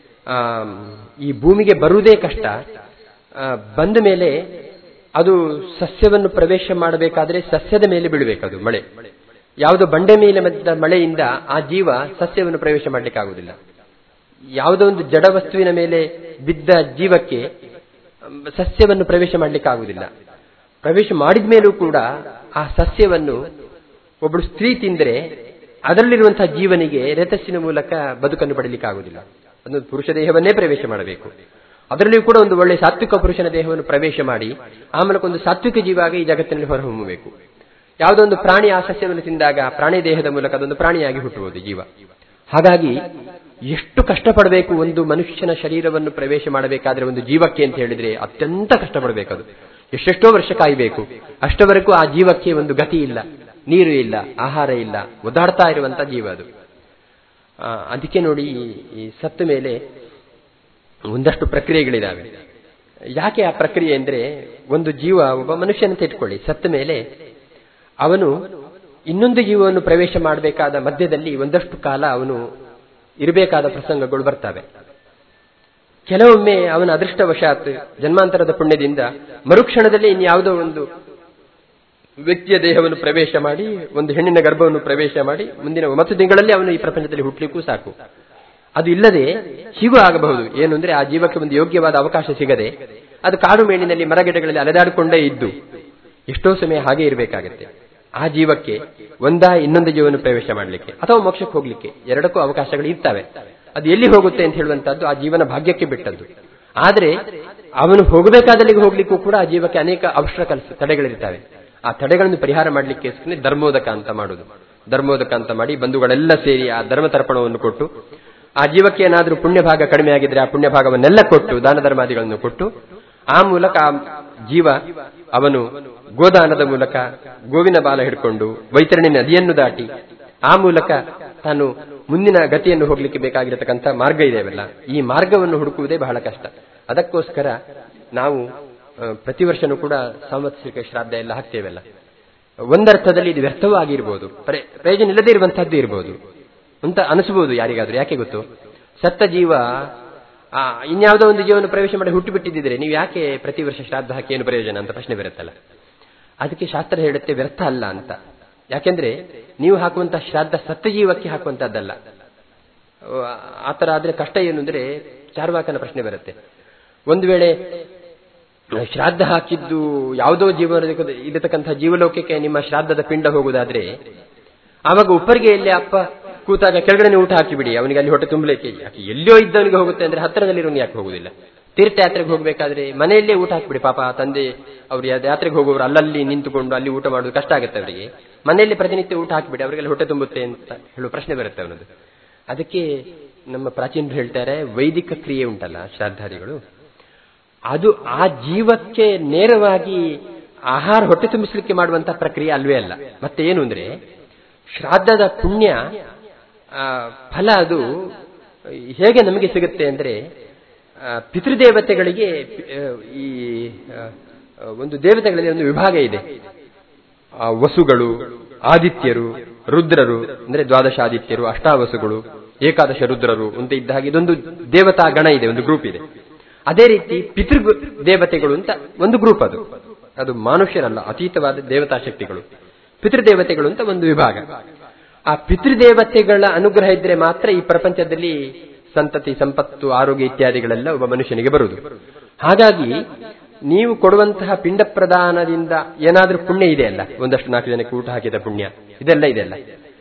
ಈ ಭೂಮಿಗೆ ಬರುವುದೇ ಕಷ್ಟ. ಬಂದ ಮೇಲೆ ಅದು ಸಸ್ಯವನ್ನು ಪ್ರವೇಶ ಮಾಡಬೇಕಾದ್ರೆ ಸಸ್ಯದ ಮೇಲೆ ಬೀಳಬೇಕು. ಅದು ಮಳೆ ಯಾವುದೋ ಬಂಡೆ ಮೇಲೆ ಬಂದ ಮಳೆಯಿಂದ ಆ ಜೀವ ಸಸ್ಯವನ್ನು ಪ್ರವೇಶ ಮಾಡಲಿಕ್ಕೆ ಆಗುವುದಿಲ್ಲ. ಯಾವುದೋ ಒಂದು ಜಡ ವಸ್ತುವಿನ ಮೇಲೆ ಬಿದ್ದ ಜೀವಕ್ಕೆ ಸಸ್ಯವನ್ನು ಪ್ರವೇಶ ಮಾಡಲಿಕ್ಕೆ ಆಗುವುದಿಲ್ಲ. ಪ್ರವೇಶ ಮಾಡಿದ ಮೇಲೂ ಕೂಡ ಆ ಸಸ್ಯವನ್ನು ಒಬ್ಬಳು ಸ್ತ್ರೀ ತಿಂದರೆ ಅದರಲ್ಲಿರುವಂತಹ ಜೀವನಿಗೆ ರೇತಸ್ಸಿನ ಮೂಲಕ ಬದುಕನ್ನು ಪಡಲಿಕ್ಕೆ ಆಗುವುದಿಲ್ಲ. ಅದೊಂದು ಪುರುಷ ದೇಹವನ್ನೇ ಪ್ರವೇಶ ಮಾಡಬೇಕು. ಅದರಲ್ಲಿಯೂ ಕೂಡ ಒಂದು ಒಳ್ಳೆ ಸಾತ್ವಿಕ ಪುರುಷನ ದೇಹವನ್ನು ಪ್ರವೇಶ ಮಾಡಿ ಆ ಮೂಲಕ ಒಂದು ಸಾತ್ವಿಕ ಜೀವಾಗಿ ಈ ಜಗತ್ತಿನಲ್ಲಿ ಹೊರಹೊಮ್ಮಬೇಕು. ಯಾವುದೋ ಒಂದು ಪ್ರಾಣಿ ಆ ಸಸ್ಯವನ್ನು ತಿಂದಾಗ ಪ್ರಾಣಿ ದೇಹದ ಮೂಲಕ ಅದೊಂದು ಪ್ರಾಣಿಯಾಗಿ ಹುಟ್ಟುವುದು ಜೀವ. ಹಾಗಾಗಿ ಎಷ್ಟು ಕಷ್ಟಪಡಬೇಕು ಒಂದು ಮನುಷ್ಯನ ಶರೀರವನ್ನು ಪ್ರವೇಶ ಮಾಡಬೇಕಾದ್ರೆ ಒಂದು ಜೀವಕ್ಕೆ ಅಂತ ಹೇಳಿದ್ರೆ ಅತ್ಯಂತ ಕಷ್ಟಪಡಬೇಕದು. ಎಷ್ಟೆಷ್ಟೋ ವರ್ಷ ಕಾಯಬೇಕು. ಅಷ್ಟವರೆಗೂ ಆ ಜೀವಕ್ಕೆ ಒಂದು ಗತಿ ಇಲ್ಲ, ನೀರು ಇಲ್ಲ, ಆಹಾರ ಇಲ್ಲ, ಒದ್ದಾಡ್ತಾ ಇರುವಂತ ಜೀವ ಅದು. ಅದಕ್ಕೆ ನೋಡಿ ಈ ಸತ್ತ ಮೇಲೆ ಒಂದಷ್ಟು ಪ್ರಕ್ರಿಯೆಗಳಿದಾವೆ. ಯಾಕೆ ಆ ಪ್ರಕ್ರಿಯೆ ಅಂದ್ರೆ, ಒಂದು ಜೀವ ಒಬ್ಬ ಮನುಷ್ಯನಂತ ಇಟ್ಕೊಳ್ಳಿ, ಸತ್ತ ಮೇಲೆ ಅವನು ಇನ್ನೊಂದು ಜೀವವನ್ನು ಪ್ರವೇಶ ಮಾಡಬೇಕಾದ ಮಧ್ಯದಲ್ಲಿ ಒಂದಷ್ಟು ಕಾಲ ಅವನು ಇರಬೇಕಾದ ಪ್ರಸಂಗಗಳು ಬರ್ತವೆ. ಕೆಲವೊಮ್ಮೆ ಅವನ ಅದೃಷ್ಟವಶಾತ್ ಜನ್ಮಾಂತರದ ಪುಣ್ಯದಿಂದ ಮರುಕ್ಷಣದಲ್ಲಿ ಇನ್ಯಾವುದೋ ಒಂದು ವ್ಯಕ್ತಿಯ ದೇಹವನ್ನು ಪ್ರವೇಶ ಮಾಡಿ ಒಂದು ಹೆಣ್ಣಿನ ಗರ್ಭವನ್ನು ಪ್ರವೇಶ ಮಾಡಿ ಮುಂದಿನ 9 ತಿಂಗಳಲ್ಲಿ ಅವನು ಈ ಪ್ರಪಂಚದಲ್ಲಿ ಹುಟ್ಟಲಿಕ್ಕೂ ಸಾಕು. ಅದು ಇಲ್ಲದೆ ಹೀಗೂ ಆಗಬಹುದು. ಏನು ಅಂದ್ರೆ ಆ ಜೀವಕ್ಕೆ ಒಂದು ಯೋಗ್ಯವಾದ ಅವಕಾಶ ಸಿಗದೆ ಅದು ಕಾಡು ಮೇಣಿನಲ್ಲಿ ಮರಗಿಡಗಳಲ್ಲಿ ಅಲೆದಾಡಿಕೊಂಡೇ ಇದ್ದು ಎಷ್ಟೋ ಸಮಯ ಹಾಗೆ ಇರಬೇಕಾಗತ್ತೆ. ಆ ಜೀವಕ್ಕೆ ಇನ್ನೊಂದು ಜೀವವನ್ನು ಪ್ರವೇಶ ಮಾಡಲಿಕ್ಕೆ ಅಥವಾ ಮೋಕ್ಷಕ್ಕೆ ಹೋಗ್ಲಿಕ್ಕೆ ಎರಡಕ್ಕೂ ಅವಕಾಶಗಳು ಇರ್ತವೆ. ಅದು ಎಲ್ಲಿ ಹೋಗುತ್ತೆ ಅಂತ ಹೇಳುವಂತಹದ್ದು ಆ ಜೀವನ ಭಾಗ್ಯಕ್ಕೆ ಬಿಟ್ಟದ್ದು. ಆದ್ರೆ ಅವನು ಹೋಗಬೇಕಾದಲ್ಲಿಗೆ ಹೋಗ್ಲಿಕ್ಕೂ ಕೂಡ ಆ ಜೀವಕ್ಕೆ ಅನೇಕ ಅವಶ್ಯಕ ತಡೆಗಳಿರ್ತವೆ. ಆ ತಡೆಗಳನ್ನು ಪರಿಹಾರ ಮಾಡಲಿಕ್ಕೆ ಧರ್ಮೋದಕ ಅಂತ ಮಾಡುದು. ಧರ್ಮೋದಕ ಅಂತ ಮಾಡಿ ಬಂಧುಗಳೆಲ್ಲ ಸೇರಿ ಆ ಧರ್ಮ ತರ್ಪಣವನ್ನು ಕೊಟ್ಟು ಆ ಜೀವಕ್ಕೆ ಏನಾದರೂ ಪುಣ್ಯ ಭಾಗ ಕಡಿಮೆ ಆಗಿದ್ರೆ ಆ ಪುಣ್ಯ ಭಾಗವನ್ನೆಲ್ಲ ಕೊಟ್ಟು ದಾನ ಧರ್ಮಾದಿಗಳನ್ನು ಕೊಟ್ಟು ಆ ಮೂಲಕ ಆ ಜೀವ ಅವನು ಗೋದಾನದ ಮೂಲಕ ಗೋವಿನ ಬಾಲ ಹಿಡ್ಕೊಂಡು ವೈತರಣಿ ನದಿಯನ್ನು ದಾಟಿ ಆ ಮೂಲಕ ತಾನು ಮುಂದಿನ ಗತಿಯನ್ನು ಹೋಗ್ಲಿಕ್ಕೆ ಬೇಕಾಗಿರತಕ್ಕಂಥ ಮಾರ್ಗ ಇದೆಯಲ್ಲ, ಈ ಮಾರ್ಗವನ್ನು ಹುಡುಕುವುದೇ ಬಹಳ ಕಷ್ಟ. ಅದಕ್ಕೋಸ್ಕರ ನಾವು ಪ್ರತಿ ವರ್ಷನೂ ಕೂಡ ಸಾಂವತ್ಸರಿಕ ಶ್ರಾದ್ದ ಎಲ್ಲ ಹಾಕ್ತೇವಲ್ಲ. ಒಂದರ್ಥದಲ್ಲಿ ಇದು ವ್ಯರ್ಥವಾಗಿರ್ಬೋದು, ಪ್ರಯೋಜನ ಇಲ್ಲದೇ ಇರುವಂತಹದ್ದು ಇರಬಹುದು ಅಂತ ಅನಿಸಬಹುದು ಯಾರಿಗಾದ್ರೂ. ಯಾಕೆ ಗೊತ್ತು, ಸತ್ತ ಜೀವ ಇನ್ಯಾವುದೋ ಒಂದು ಜೀವನ ಪ್ರವೇಶ ಮಾಡಿ ಹುಟ್ಟು ಬಿಟ್ಟಿದ್ದರೆ ನೀವು ಯಾಕೆ ಪ್ರತಿ ವರ್ಷ ಶ್ರಾದ್ದ ಹಾಕಿ ಏನು ಪ್ರಯೋಜನ ಅಂತ ಪ್ರಶ್ನೆ ಬರುತ್ತಲ್ಲ. ಅದಕ್ಕೆ ಶಾಸ್ತ್ರ ಹೇಳುತ್ತೆ ವ್ಯರ್ಥ ಅಲ್ಲ ಅಂತ. ಯಾಕೆಂದ್ರೆ ನೀವು ಹಾಕುವಂತಹ ಶ್ರಾದ್ದ ಸತ್ತ ಜೀವಕ್ಕೆ ಹಾಕುವಂತಹದ್ದಲ್ಲ. ಆತರ ಆದ್ರೆ ಕಷ್ಟ ಏನು ಅಂದ್ರೆ ಚಾರ್ವಾಕನ ಪ್ರಶ್ನೆ ಬರುತ್ತೆ. ಒಂದು ವೇಳೆ ಶ್ರಾದ್ದ ಹಾಕಿದ್ದು ಯಾವುದೋ ಜೀವ ಇರತಕ್ಕಂತಹ ಜೀವಲೋಕಕ್ಕೆ ನಿಮ್ಮ ಶ್ರಾದ್ದದ ಪಿಂಡ ಹೋಗುವುದಾದ್ರೆ ಆವಾಗ ಉಪ್ಪರಿಗೆಯಲ್ಲಿ ಅಪ್ಪ ಕೂತಾಗ ಕೆಳಗಡೆ ಊಟ ಹಾಕಿಬಿಡಿ, ಅವನಿಗೆ ಅಲ್ಲಿ ಹೊಟ್ಟೆ ತುಂಬಲಿಕ್ಕೆ. ಯಾಕೆ ಎಲ್ಲೋ ಇದ್ದವನಿಗೆ ಹೋಗುತ್ತೆ ಅಂದ್ರೆ ಹತ್ತಿರದಲ್ಲಿರೋನು ಯಾಕೆ ಹೋಗುದಿಲ್ಲ? ತೀರ್ಥಯಾತ್ರೆಗೆ ಹೋಗಬೇಕಾದ್ರೆ ಮನೆಯಲ್ಲೇ ಊಟ ಹಾಕಿಬಿಡಿ. ಪಾಪ ತಂದೆ ಅವ್ರು ಯಾತ್ರೆಗೆ ಹೋಗೋರು ಅಲ್ಲಲ್ಲಿ ನಿಂತುಕೊಂಡು ಅಲ್ಲಿ ಊಟ ಮಾಡೋದು ಕಷ್ಟ ಆಗುತ್ತೆ ಅವರಿಗೆ. ಮನೆಯಲ್ಲಿ ಪ್ರತಿನಿತ್ಯ ಊಟ ಹಾಕಿಬಿಡಿ, ಅವರಿಗೆಲ್ಲ ಹೊಟ್ಟೆ ತುಂಬುತ್ತೆ ಅಂತ ಹೇಳುವ ಪ್ರಶ್ನೆ ಬರುತ್ತೆ ಅವನದು. ಅದಕ್ಕೆ ನಮ್ಮ ಪ್ರಾಚೀನರು ಹೇಳ್ತಾರೆ, ವೈದಿಕ ಕ್ರಿಯೆ ಉಂಟಲ್ಲ ಶ್ರಾದ್ದಾದಿಗಳು, ಅದು ಆ ಜೀವಕ್ಕೆ ನೇರವಾಗಿ ಆಹಾರ ಹೊಟ್ಟೆ ತುಂಬಿಸಲಿಕ್ಕೆ ಮಾಡುವಂತಹ ಪ್ರಕ್ರಿಯೆ ಅಲ್ವೇ ಅಲ್ಲ. ಮತ್ತೆ ಏನು ಅಂದ್ರೆ ಶ್ರಾದ್ದದ ಪುಣ್ಯ ಫಲ ಅದು ಹೇಗೆ ನಮಗೆ ಸಿಗುತ್ತೆ ಅಂದ್ರೆ, ಪಿತೃದೇವತೆಗಳಿಗೆ ಈ ಒಂದು ದೇವತೆಗಳಲ್ಲಿ ಒಂದು ವಿಭಾಗ ಇದೆ. ವಸುಗಳು, ಆದಿತ್ಯರು, ರುದ್ರರು ಅಂದ್ರೆ ದ್ವಾದಶ ಆದಿತ್ಯರು, ಅಷ್ಟಾವಸುಗಳು, ಏಕಾದಶ ರುದ್ರರು ಅಂತ ಇದ್ದ ಹಾಗೆ ಇದೊಂದು ದೇವತಾ ಗಣ ಇದೆ, ಒಂದು ಗ್ರೂಪ್ ಇದೆ. ಅದೇ ರೀತಿ ಪಿತೃ ದೇವತೆಗಳು ಅಂತ ಒಂದು ಗ್ರೂಪ್, ಅದು ಮನುಷ್ಯರಲ್ಲ, ಅತೀತವಾದ ದೇವತಾ ಶಕ್ತಿಗಳು. ಪಿತೃದೇವತೆಗಳು ಅಂತ ಒಂದು ವಿಭಾಗ. ಆ ಪಿತೃದೇವತೆಗಳ ಅನುಗ್ರಹ ಇದ್ರೆ ಮಾತ್ರ ಈ ಪ್ರಪಂಚದಲ್ಲಿ ಸಂತತಿ, ಸಂಪತ್ತು, ಆರೋಗ್ಯ ಇತ್ಯಾದಿಗಳೆಲ್ಲ ಒಬ್ಬ ಮನುಷ್ಯನಿಗೆ ಬರುವುದು. ಹಾಗಾಗಿ ನೀವು ಕೊಡುವಂತಹ ಪಿಂಡ ಪ್ರದಾನದಿಂದ ಏನಾದ್ರೂ ಪುಣ್ಯ ಇದೆ ಅಲ್ಲ, ಒಂದಷ್ಟು 4 ಜನಕ್ಕೆ ಊಟ ಹಾಕಿದ ಪುಣ್ಯ ಇದೆಲ್ಲ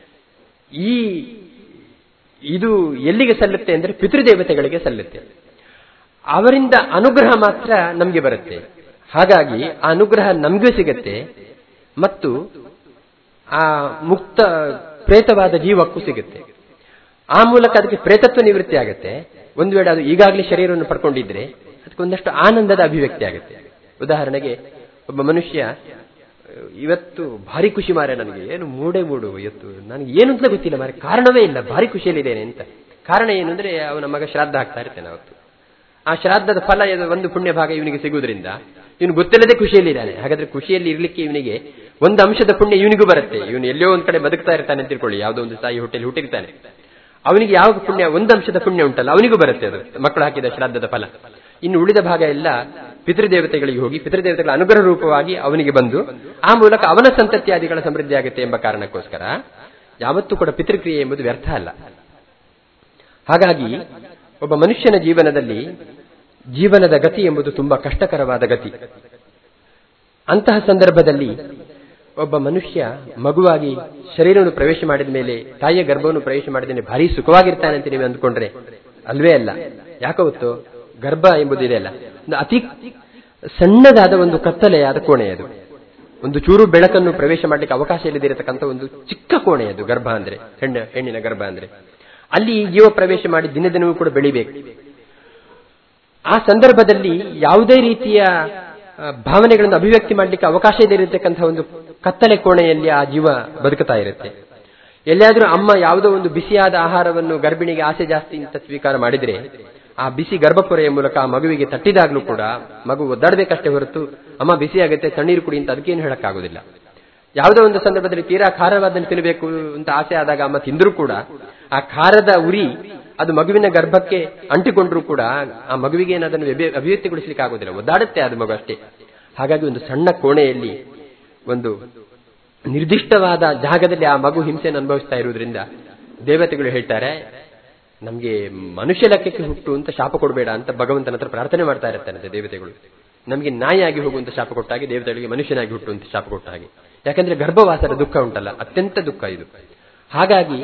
ಇದು ಎಲ್ಲಿಗೆ ಸಲ್ಲುತ್ತೆ ಅಂದ್ರೆ ಪಿತೃದೇವತೆಗಳಿಗೆ ಸಲ್ಲುತ್ತೆ. ಅವರಿಂದ ಅನುಗ್ರಹ ಮಾತ್ರ ನಮಗೆ ಬರುತ್ತೆ. ಹಾಗಾಗಿ ಆ ಅನುಗ್ರಹ ನಮಗೂ ಸಿಗತ್ತೆ ಮತ್ತು ಆ ಮುಕ್ತ ಪ್ರೇತವಾದ ಜೀವಕ್ಕೂ ಸಿಗುತ್ತೆ. ಆ ಮೂಲಕ ಅದಕ್ಕೆ ಪ್ರೇತತ್ವ ನಿವೃತ್ತಿ ಆಗುತ್ತೆ. ಒಂದು ವೇಳೆ ಅದು ಈಗಾಗಲೇ ಶರೀರವನ್ನು ಪಡ್ಕೊಂಡಿದ್ರೆ ಅದಕ್ಕೆ ಒಂದಷ್ಟು ಆನಂದದ ಅಭಿವ್ಯಕ್ತಿ ಆಗುತ್ತೆ. ಉದಾಹರಣೆಗೆ ಒಬ್ಬ ಮನುಷ್ಯ ಇವತ್ತು ಭಾರಿ ಖುಷಿ ಮಾರೆ, ನನಗೆ ಏನು ಮೂಡು ಇವತ್ತು ನನಗೆ ಏನು ಅಂತ ಗೊತ್ತಿಲ್ಲ ಮಾರೆ, ಕಾರಣವೇ ಇಲ್ಲ, ಭಾರಿ ಖುಷಿಯಲ್ಲಿದ್ದೇನೆ ಅಂತ. ಕಾರಣ ಏನು ಅಂದ್ರೆ ಅವನ ಮಗ ಶ್ರಾದ್ದ ಆಗ್ತಾ ಇರ್ತೇನೆ ಅವತ್ತು. ಆ ಶ್ರಾದ್ದದ ಫಲ ಒಂದು ಪುಣ್ಯ ಭಾಗ ಇವನಿಗೆ ಸಿಗುವುದರಿಂದ ಇವನು ಗೊತ್ತಿಲ್ಲದೆ ಖುಷಿಯಲ್ಲಿದ್ದಾನೆ. ಹಾಗಾದ್ರೆ ಖುಷಿಯಲ್ಲಿ ಇರ್ಲಿಕ್ಕೆ ಇವನಿಗೆ ಒಂದು ಅಂಶದ ಪುಣ್ಯ ಇವನಿಗೂ ಬರುತ್ತೆ. ಇವನು ಎಲ್ಲೋ ಒಂದ್ ಕಡೆ ಬದುಕ್ತಾ ಇರ್ತಾನೆ ಅಂತ ತಿಳ್ಕೊಳ್ಳಿ, ಯಾವುದೋ ಒಂದು ತಾಯಿ ಹೊಟ್ಟೆಲಿ ಹುಟ್ಟಿರ್ತಾನೆ, ಅವನಿಗೆ ಯಾವ ಪುಣ್ಯ ಒಂದು ಅಂಶದ ಪುಣ್ಯ ಉಂಟಲ್ಲ ಅವನಿಗೂ ಬರುತ್ತೆ, ಅದು ಮಕ್ಕಳು ಹಾಕಿದ ಶ್ರಾದ್ದದ ಫಲ. ಇನ್ನು ಉಳಿದ ಭಾಗ ಎಲ್ಲ ಪಿತೃದೇವತೆಗಳಿಗೆ ಹೋಗಿ ಪಿತೃದೇವತೆಗಳ ಅನುಗ್ರಹ ರೂಪವಾಗಿ ಅವನಿಗೆ ಬಂದು ಆ ಮೂಲಕ ಅವನ ಸಂತತಿಯಾದಿಗಳ ಸಮೃದ್ಧಿ ಆಗುತ್ತೆ ಎಂಬ ಕಾರಣಕ್ಕೋಸ್ಕರ ಯಾವತ್ತೂ ಕೂಡ ಪಿತೃಕ್ರಿಯೆ ಎಂಬುದು ವ್ಯರ್ಥ ಅಲ್ಲ. ಹಾಗಾಗಿ ಒಬ್ಬ ಮನುಷ್ಯನ ಜೀವನದಲ್ಲಿ ಜೀವನದ ಗತಿ ಎಂಬುದು ತುಂಬಾ ಕಷ್ಟಕರವಾದ ಗತಿ. ಅಂತಹ ಸಂದರ್ಭದಲ್ಲಿ ಒಬ್ಬ ಮನುಷ್ಯ ಮಗುವಾಗಿ ಶರೀರವನ್ನು ಪ್ರವೇಶ ಮಾಡಿದ ಮೇಲೆ, ತಾಯಿಯ ಗರ್ಭವನ್ನು ಪ್ರವೇಶ ಮಾಡಿದ ಮೇಲೆ ಭಾರಿ ಸುಖವಾಗಿರ್ತಾನೆ ಅಂತ ನೀವು ಅಂದ್ಕೊಂಡ್ರೆ ಅಲ್ವೇ ಅಲ್ಲ. ಯಾಕೆ ಗೊತ್ತು, ಗರ್ಭ ಎಂಬುದಿದೆ ಅಲ್ಲ, ಒಂದು ಅತಿ ಸಣ್ಣದಾದ ಒಂದು ಕತ್ತಲೆಯಾದ ಕೋಣೆ ಅದು. ಒಂದು ಚೂರು ಬೆಳಕನ್ನು ಪ್ರವೇಶ ಮಾಡಲಿಕ್ಕೆ ಅವಕಾಶ ಇಲ್ಲದಿರತಕ್ಕಂಥ ಒಂದು ಚಿಕ್ಕ ಕೋಣೆ ಅದು ಗರ್ಭ ಅಂದ್ರೆ, ಹೆಣ್ಣಿನ ಗರ್ಭ ಅಂದ್ರೆ. ಅಲ್ಲಿ ಜೀವ ಪ್ರವೇಶ ಮಾಡಿ ದಿನದಿನವೂ ಕೂಡ ಬೆಳಿಬೇಕು. ಆ ಸಂದರ್ಭದಲ್ಲಿ ಯಾವುದೇ ರೀತಿಯ ಭಾವನೆಗಳನ್ನು ಅಭಿವ್ಯಕ್ತಿ ಮಾಡಲಿಕ್ಕೆ ಅವಕಾಶ ಇರತಕ್ಕಂತಹ ಒಂದು ಕತ್ತಲೆ ಕೋಣೆಯಲ್ಲಿ ಆ ಜೀವ ಬದುಕುತ್ತಾ ಇರುತ್ತೆ. ಎಲ್ಲಿಯಾದ್ರೂ ಅಮ್ಮ ಯಾವುದೋ ಒಂದು ಬಿಸಿಯಾದ ಆಹಾರವನ್ನು ಗರ್ಭಿಣಿಗೆ ಆಸೆ ಜಾಸ್ತಿ ಅಂತ ಸ್ವೀಕಾರ ಮಾಡಿದ್ರೆ ಆ ಬಿಸಿ ಗರ್ಭಪೊರೆಯ ಮೂಲಕ ಆ ಮಗುವಿಗೆ ತಟ್ಟಿದಾಗ್ಲೂ ಕೂಡ ಮಗು ಒದ್ದಾಡಬೇಕಷ್ಟೇ ಹೊರತು ಅಮ್ಮ ಬಿಸಿ ಆಗುತ್ತೆ ತಣ್ಣೀರು ಕುಡಿ ಅಂತ ಅದಕ್ಕೇನು ಹೇಳಕ್ಕಾಗೋದಿಲ್ಲ. ಯಾವುದೋ ಒಂದು ಸಂದರ್ಭದಲ್ಲಿ ತೀರಾ ಖಾರವಾದನ್ನು ತಿನ್ನಬೇಕು ಅಂತ ಆಸೆ ಆದಾಗ ಅಮ್ಮ ತಿಂದರೂ ಕೂಡ ಆ ಖಾರದ ಉರಿ ಅದು ಮಗುವಿನ ಗರ್ಭಕ್ಕೆ ಅಂಟಿಕೊಂಡ್ರೂ ಕೂಡ ಆ ಮಗುವಿಗೆ ಅದನ್ನು ಅಭಿವ್ಯಕ್ತಿಗೊಳಿಸಲಿಕ್ಕೆ ಆಗೋದಿಲ್ಲ, ಒದ್ದಾಡುತ್ತೆ ಅದು ಮಗು ಅಷ್ಟೇ. ಹಾಗಾಗಿ ಒಂದು ಸಣ್ಣ ಕೋಣೆಯಲ್ಲಿ ಒಂದು ನಿರ್ದಿಷ್ಟವಾದ ಜಾಗದಲ್ಲಿ ಆ ಮಗು ಹಿಂಸೆಯನ್ನು ಅನುಭವಿಸ್ತಾ ಇರುವುದರಿಂದ ದೇವತೆಗಳು ಹೇಳ್ತಾರೆ, ನಮ್ಗೆ ಮನುಷ್ಯ ಲೆಕ್ಕಕ್ಕೆ ಹುಟ್ಟು ಅಂತ ಶಾಪ ಕೊಡಬೇಡ ಅಂತ ಭಗವಂತನ ಹತ್ರ ಪ್ರಾರ್ಥನೆ ಮಾಡ್ತಾ ಇರ್ತಾನೆ ದೇವತೆಗಳು. ನಮಗೆ ನಾಯಿಯಾಗಿ ಹೋಗುವಂತ ಶಾಪ ಕೊಟ್ಟ ಹಾಗೆ ದೇವತೆಗಳಿಗೆ ಮನುಷ್ಯನಾಗಿ ಹುಟ್ಟು ಅಂತ ಶಾಪ ಕೊಟ್ಟ ಹಾಗೆ. ಯಾಕಂದ್ರೆ ಗರ್ಭವಾಸದ ದುಃಖ ಉಂಟಲ್ಲ, ಅತ್ಯಂತ ದುಃಖ ಇದು. ಹಾಗಾಗಿ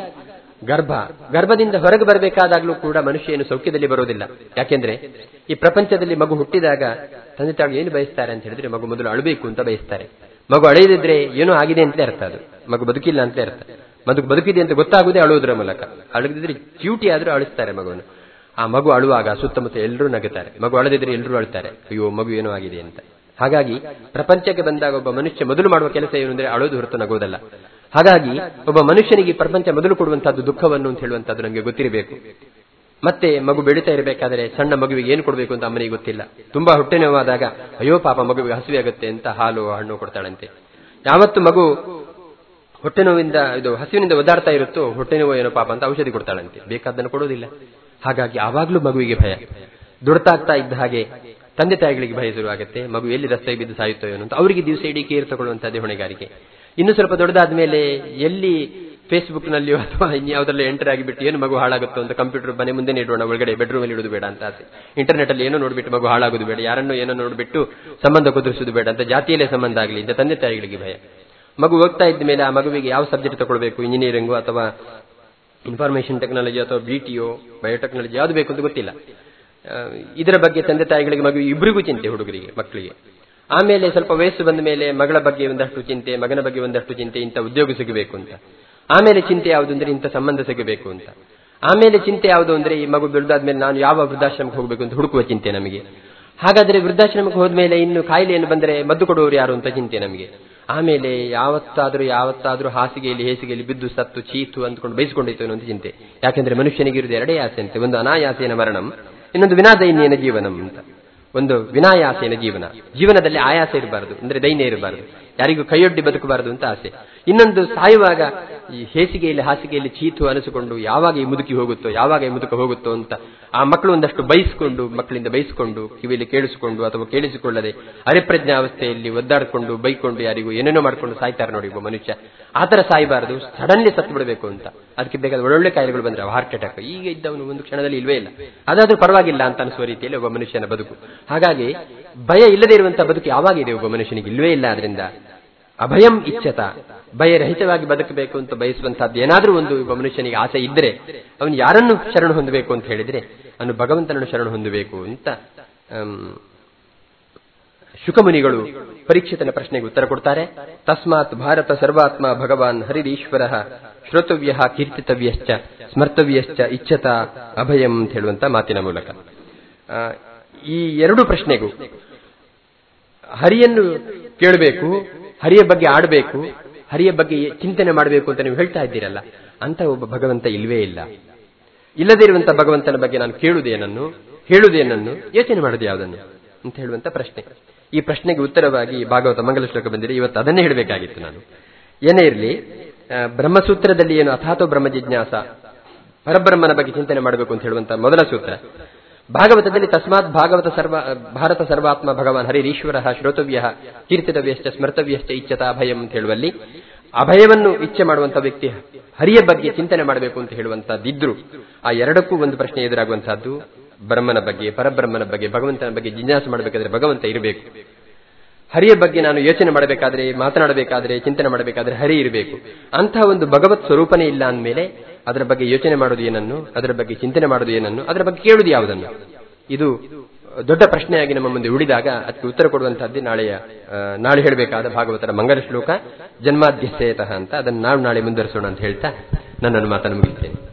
ಗರ್ಭದಿಂದ ಹೊರಗೆ ಬರಬೇಕಾದಾಗ್ಲೂ ಕೂಡ ಮನುಷ್ಯ ಏನು ಸೌಖ್ಯದಲ್ಲಿ ಬರೋದಿಲ್ಲ. ಯಾಕೆಂದ್ರೆ ಈ ಪ್ರಪಂಚದಲ್ಲಿ ಮಗು ಹುಟ್ಟಿದಾಗ ತಂದೆ ತಾಯಿ ಏನು ಬಯಸ್ತಾರೆ ಅಂತ ಹೇಳಿದ್ರೆ ಮಗು ಮೊದಲು ಅಳಬೇಕು ಅಂತ ಬಯಸ್ತಾರೆ. ಮಗು ಅಳೆಯದಿದ್ರೆ ಏನೋ ಆಗಿದೆ ಅಂತಲೇ ಅರ್ಥ, ಅದು ಮಗು ಬದುಕಿಲ್ಲ ಅಂತಲೇ ಅರ್ಥ. ಮಗು ಬದುಕಿದೆ ಅಂತ ಗೊತ್ತಾಗುವುದೇ ಅಳುವುದರ ಮೂಲಕ. ಅಳದಿದ್ರೆ ಚ್ಯೂಟಿ ಆದ್ರೂ ಅಳಿಸ್ತಾರೆ ಮಗುವನ್ನು. ಆ ಮಗು ಅಳುವಾಗ ಸುತ್ತಮುತ್ತ ಎಲ್ಲರೂ ನಗುತ್ತಾರೆ, ಮಗು ಅಳದಿದ್ರೆ ಎಲ್ಲರೂ ಅಳ್ತಾರೆ, ಅಯ್ಯೋ ಮಗು ಏನೋ ಆಗಿದೆ ಅಂತ. ಹಾಗಾಗಿ ಪ್ರಪಂಚಕ್ಕೆ ಬಂದಾಗ ಒಬ್ಬ ಮನುಷ್ಯ ಮೊದಲು ಮಾಡುವ ಕೆಲಸ ಏನು ಅಂದ್ರೆ ಅಳೋದು ಹೊರತು ನಗೋದಲ್ಲ. ಹಾಗಾಗಿ ಒಬ್ಬ ಮನುಷ್ಯನಿಗೆ ಪ್ರಪಂಚ ಮೊದಲು ಕೊಡುವಂತಹದ್ದು ದುಃಖವನ್ನು ಅಂತ ಹೇಳುವಂತಹದ್ದು ನಮಗೆ ಗೊತ್ತಿರಬೇಕು. ಮತ್ತೆ ಮಗು ಬೆಳೀತಾ ಇರಬೇಕಾದ್ರೆ ಸಣ್ಣ ಮಗುವಿಗೆ ಏನು ಕೊಡಬೇಕು ಅಂತ ಅಮ್ಮನಿಗೆ ಗೊತ್ತಿಲ್ಲ. ತುಂಬಾ ಹೊಟ್ಟೆ ನೋವಾದಾಗ ಅಯ್ಯೋ ಪಾಪ ಮಗುವಿಗೆ ಹಸಿವೆ ಆಗುತ್ತೆ ಅಂತ ಹಾಲು ಹಣ್ಣು ಕೊಡ್ತಾಳಂತೆ. ಯಾವತ್ತು ಮಗು ಹೊಟ್ಟೆ ನೋವಿಂದ ಹಸಿವಿನಿಂದ ಒದ್ದಾಡ್ತಾ ಇರುತ್ತೋ ಹೊಟ್ಟೆ ನೋವು ಏನೋ ಪಾಪ ಅಂತ ಔಷಧಿ ಕೊಡ್ತಾಳಂತೆ, ಬೇಕಾದ್ದನ್ನು ಕೊಡೋದಿಲ್ಲ. ಹಾಗಾಗಿ ಆವಾಗ್ಲೂ ಮಗುವಿಗೆ ಭಯ. ದುಡ್ತಾಗ್ತಾ ಇದ್ದ ಹಾಗೆ ತಂದೆ ತಾಯಿಗಳಿಗೆ ಭಯ ಶುರುವಾಗುತ್ತೆ, ಮಗು ಎಲ್ಲಿ ರಸ್ತೆಗೆ ಬಿದ್ದು ಸಾಯುತ್ತೋ ಏನೋ ಅಂತ. ಅವರಿಗೆ ದಿವಸ ಇಡೀ ಕೇರ್ ತಗೊಳ್ಳುವಂತಹದ್ದೇ ಹೊಣೆಗಾರಿಕೆ. ಇನ್ನು ಸ್ವಲ್ಪ ದೊಡ್ಡದಾದ ಮೇಲೆ ಎಲ್ಲಿ ಫೇಸ್ಬುಕ್ ನಲ್ಲಿಯೋ ಅಥವಾ ಇನ್ಯಾವುದರಲ್ಲೇ ಎಂಟರ್ ಆಗಿಬಿಟ್ಟು ಏನು ಮಗು ಹಾಳಾಗುತ್ತೋ ಅಂತ ಕಂಪ್ಯೂಟರ್ ಮನೆ ಮುಂದೆ ಇಡೋಣ, ಒಳಗಡೆ ಬೆಡ್ರೂಮ್ ಅಲ್ಲಿ ಇಡೋದು ಬೇಡ ಅಂತ ಆಸೆ. ಇಂಟರ್ನೆಟ್ ಅಲ್ಲಿ ಏನೋ ನೋಡ್ಬಿಟ್ಟು ಮಗು ಹಾಳಾಗೋದು ಬೇಡ, ಯಾರನ್ನೋ ಏನೋ ನೋಡ್ಬಿಟ್ಟು ಸಂಬಂಧ ಕುದುರಿಸೋದು ಬೇಡ ಅಂತ ಜಾತಿಯಲ್ಲೇ ಸಂಬಂಧ ಆಗಲಿ ಅಂತ ತಂದೆ ತಾಯಿಗಳಿಗೆ ಭಯ. ಮಗು ಹೋಗ್ತಾ ಇದ್ದ ಮೇಲೆ ಆ ಮಗುವಿಗೆ ಯಾವ ಸಬ್ಜೆಕ್ಟ್ ತಗೊಳ್ಬೇಕು, ಇಂಜಿನಿಯರಿಂಗು ಅಥವಾ ಇನ್ಫಾರ್ಮೇಶನ್ ಟೆಕ್ನಾಲಜಿ ಅಥವಾ BTO ಬಯೋಟೆಕ್ನಾಲಜಿ ಯಾವ್ದು ಬೇಕು ಅಂತ ಗೊತ್ತಿಲ್ಲ. ಇದರ ಬಗ್ಗೆ ತಂದೆ ತಾಯಿಗಳಿಗೆ ಮಗು ಇಬ್ಬರಿಗೂ ಚಿಂತೆ, ಹುಡುಗರಿಗೆ ಮಕ್ಕಳಿಗೆ. ಆಮೇಲೆ ಸ್ವಲ್ಪ ವಯಸ್ಸು ಬಂದ ಮೇಲೆ ಮಗಳ ಬಗ್ಗೆ ಒಂದಷ್ಟು ಚಿಂತೆ, ಮಗನ ಬಗ್ಗೆ ಒಂದಷ್ಟು ಚಿಂತೆ, ಇಂಥ ಉದ್ಯೋಗ ಸಿಗಬೇಕು ಅಂತ. ಆಮೇಲೆ ಚಿಂತೆ ಯಾವುದು ಅಂದ್ರೆ ಇಂಥ ಸಂಬಂಧ ಸಿಗಬೇಕು ಅಂತ. ಆಮೇಲೆ ಚಿಂತೆ ಯಾವುದು ಅಂದ್ರೆ ಈ ಮಗು ಬೆಳೆದಾದ್ಮೇಲೆ ನಾನು ಯಾವ ವೃದ್ಧಾಶ್ರಮಕ್ಕೆ ಹೋಗಬೇಕು ಅಂತ ಹುಡುಕುವ ಚಿಂತೆ ನಮಗೆ. ಹಾಗಾದ್ರೆ ವೃದ್ಧಾಶ್ರಮಕ್ಕೆ ಹೋದ್ಮೇಲೆ ಇನ್ನು ಕಾಯಿಲೆಯನ್ನು ಬಂದರೆ ಮದ್ದು ಕೊಡುವವರು ಯಾರು ಅಂತ ಚಿಂತೆ ನಮಗೆ. ಆಮೇಲೆ ಯಾವತ್ತಾದ್ರೂ ಹೇಸಿಗೆಯಲ್ಲಿ ಬಿದ್ದು ಸತ್ತು ಚೀತು ಅಂದ್ಕೊಂಡು ಬಯಸ್ಕೊಂಡಿತ್ತು ಅಂತ ಚಿಂತೆ. ಯಾಕೆಂದ್ರೆ ಮನುಷ್ಯನಿಗೆ ಇರುವುದು ಎರಡೇ ಆಸೆ ಅಂತೆ, ಒಂದು ಅನಾಯಾಸೇನ ಮರಣಂ, ಇನ್ನೊಂದು ವಿನಾದೈನ್ಯೇನ ಜೀವನಂ ಅಂತ. ಒಂದು ವಿನಾಯಾಸೇನ ಜೀವನದಲ್ಲಿ ಆಯಾಸ ಇರಬಾರದು ಅಂದ್ರೆ ದೈನ್ಯ ಇರಬಾರದು, ಯಾರಿಗೂ ಕೈಯೊಡ್ಡಿ ಬದುಕಬಾರದು ಅಂತ ಆಸೆ. ಇನ್ನೊಂದು ಸಾಯುವಾಗ ಈ ಹಾಸಿಗೆಯಲ್ಲಿ ಚೀತು ಅನಿಸಿಕೊಂಡು ಯಾವಾಗ ಈ ಮುದುಕಿ ಹೋಗುತ್ತೋ, ಯಾವಾಗ ಈ ಮುದುಕ ಹೋಗುತ್ತೋ ಅಂತ ಆ ಮಕ್ಕಳು ಒಂದಷ್ಟು ಮಕ್ಕಳಿಂದ ಬೈಸಿಕೊಂಡು ಕಿವಿಯಲ್ಲಿ ಕೇಳಿಸಿಕೊಂಡು ಅಥವಾ ಕೇಳಿಸಿಕೊಳ್ಳದೆ ಅರೆಪ್ರಜ್ಞಾವಸ್ಥೆಯಲ್ಲಿ ಒದ್ದಾಡಿಕೊಂಡು ಬೈಕೊಂಡು ಯಾರಿಗೂ ಏನೇನೋ ಮಾಡ್ಕೊಂಡು ಸಾಯ್ತಾರೆ ನೋಡಿ ಒಬ್ಬ ಮನುಷ್ಯ. ಆತರ ಸಾಯಬಾರದು, ಸಡನ್ಲಿ ಸತ್ತು ಬಿಡಬೇಕು ಅಂತ. ಅದಕ್ಕೆ ಬೇಕಾದ ಒಳ್ಳೊಳ್ಳೆ ಕಾಯಿಲೆಗಳು ಬಂದ್ರೆ ಹಾರ್ಟ್ ಅಟ್ಯಾಕ್, ಈಗ ಇದ್ದವನು ಒಂದು ಕ್ಷಣದಲ್ಲಿ ಇಲ್ವೇ ಇಲ್ಲ, ಅದಾದ್ರೂ ಪರವಾಗಿಲ್ಲ ಅಂತ ಅನಿಸುವ ರೀತಿಯಲ್ಲಿ ಒಬ್ಬ ಮನುಷ್ಯನ ಬದುಕು. ಹಾಗಾಗಿ ಭಯ ಇಲ್ಲದೆ ಇರುವಂತಹ ಬದುಕು ಯಾವಾಗಿದೆ ಒಬ್ಬ ಮನುಷ್ಯನಿಗೆ? ಇಲ್ವೇ ಇಲ್ಲ. ಆದ್ರಿಂದ ಅಭಯಂ ಇಚ್ಛತ, ಭಯರಹಿತವಾಗಿ ಬದುಕಬೇಕು ಅಂತ ಬಯಸುವಂತಹದ್ದು ಏನಾದ್ರೂ ಒಂದು ಒಬ್ಬ ಮನುಷ್ಯನಿಗೆ ಆಸೆ ಇದ್ರೆ ಅವನು ಯಾರನ್ನು ಶರಣ ಹೊಂದಬೇಕು ಅಂತ ಹೇಳಿದ್ರೆ ಅವನು ಭಗವಂತನನ್ನು ಶರಣ ಹೊಂದಬೇಕು ಅಂತ ಶುಕಮುನಿಗಳು ಪರೀಕ್ಷಿತನ ಪ್ರಶ್ನೆಗೆ ಉತ್ತರ ಕೊಡ್ತಾರೆ. ತಸ್ಮಾತ್ ಭಾರತ ಸರ್ವಾತ್ಮ ಭಗವಾನ್ ಹರಿರೀಶ್ವರ ಶ್ರೋತವ್ಯ ಕೀರ್ತಿತವ್ಯಶ್ಚ ಸ್ಮರ್ತವ್ಯಶ್ಚ ಇಚ್ಛತ ಅಭಯಂ ಅಂತ ಹೇಳುವಂತ ಮಾತಿನ ಮೂಲಕ ಈ ಎರಡು ಪ್ರಶ್ನೆಗೂ ಹರಿಯನ್ನು ಕೇಳಬೇಕು, ಹರಿಯ ಬಗ್ಗೆ ಆಡಬೇಕು, ಹರಿಯ ಬಗ್ಗೆ ಚಿಂತನೆ ಮಾಡಬೇಕು ಅಂತ ನೀವು ಹೇಳ್ತಾ ಇದ್ದೀರಲ್ಲ, ಅಂತ ಒಬ್ಬ ಭಗವಂತ ಇಲ್ವೇ ಇಲ್ಲ. ಇಲ್ಲದೇ ಇರುವಂತಹ ಭಗವಂತನ ಬಗ್ಗೆ ನಾನು ಕೇಳುವುದೇನನ್ನು, ಹೇಳುವುದೇನನ್ನು, ಯೋಚನೆ ಮಾಡುವುದು ಯಾವುದನ್ನು ಅಂತ ಹೇಳುವಂತ ಪ್ರಶ್ನೆ. ಈ ಪ್ರಶ್ನೆಗೆ ಉತ್ತರವಾಗಿ ಭಾಗವತ ಮಂಗಲ ಶ್ಲೋಕ ಬಂದಿದೆ. ಇವತ್ತು ಅದನ್ನೇ ಹೇಳಬೇಕಾಗಿತ್ತು ನಾನು. ಏನೇ ಇರಲಿ, ಬ್ರಹ್ಮಸೂತ್ರದಲ್ಲಿ ಏನು ಅಥಾತೋ ಬ್ರಹ್ಮ ಜಿಜ್ಞಾಸ, ಪರಬ್ರಹ್ಮನ ಬಗ್ಗೆ ಚಿಂತನೆ ಮಾಡಬೇಕು ಅಂತ ಹೇಳುವಂತ ಮೊದಲ ಸೂತ್ರ. ಭಾಗವತದಲ್ಲಿ ತಸ್ಮಾತ್ ಭಾರತ ಸರ್ವಾತ್ಮ ಭಗವಾನ್ ಹರಿರೀಶ್ವರ ಶ್ರೋತವ್ಯ ಕೀರ್ತಿತವ್ಯಶ್ಚ ಸ್ಮರ್ತವ್ಯಶ್ಚ ಇಚ್ಛತ ಅಭಯಂ ಅಂತ ಹೇಳುವಲ್ಲಿ ಅಭಯವನ್ನು ಇಚ್ಛೆ ಮಾಡುವಂತಹ ವ್ಯಕ್ತಿ ಹರಿಯ ಬಗ್ಗೆ ಚಿಂತನೆ ಮಾಡಬೇಕು ಅಂತ ಹೇಳುವಂತಹದ್ದಿದ್ರು ಆ ಎರಡಕ್ಕೂ ಒಂದು ಪ್ರಶ್ನೆ ಎದುರಾಗುವಂತಹದ್ದು. ಬ್ರಹ್ಮನ ಬಗ್ಗೆ, ಪರಬ್ರಹ್ಮನ ಬಗ್ಗೆ, ಭಗವಂತನ ಬಗ್ಗೆ ಜಿಜ್ಞಾಸೆ ಮಾಡಬೇಕಾದ್ರೆ ಭಗವಂತ ಇರಬೇಕು. ಹರಿಯ ಬಗ್ಗೆ ನಾನು ಯೋಚನೆ ಮಾಡಬೇಕಾದ್ರೆ, ಮಾತನಾಡಬೇಕಾದ್ರೆ, ಚಿಂತನೆ ಮಾಡಬೇಕಾದ್ರೆ ಹರಿ ಇರಬೇಕು. ಅಂತಹ ಒಂದು ಭಗವತ್ ಸ್ವರೂಪನೇ ಇಲ್ಲ ಅಂದಮೇಲೆ ಅದರ ಬಗ್ಗೆ ಯೋಚನೆ ಮಾಡೋದು ಏನನ್ನು, ಅದರ ಬಗ್ಗೆ ಚಿಂತನೆ ಮಾಡೋದು ಏನನ್ನು, ಅದರ ಬಗ್ಗೆ ಕೇಳುವುದು ಯಾವುದನ್ನು? ಇದು ದೊಡ್ಡ ಪ್ರಶ್ನೆಯಾಗಿ ನಮ್ಮ ಮುಂದೆ ಉಳಿದಾಗ ಅದಕ್ಕೆ ಉತ್ತರ ಕೊಡುವಂತಹದ್ದೇ ನಾಳೆ ಹೇಳಬೇಕಾದ ಭಾಗವತರ ಮಂಗಲ ಶ್ಲೋಕ ಜನ್ಮಾದ್ಯಸೇತಃ ಅಂತ. ಅದನ್ನು ನಾವು ನಾಳೆ ಮುಂದುವರಿಸೋಣ ಅಂತ ಹೇಳ್ತಾ ನನ್ನನ್ನು ಮಾತನ್ನು ಮುಗಿಸ್ತೇನೆ.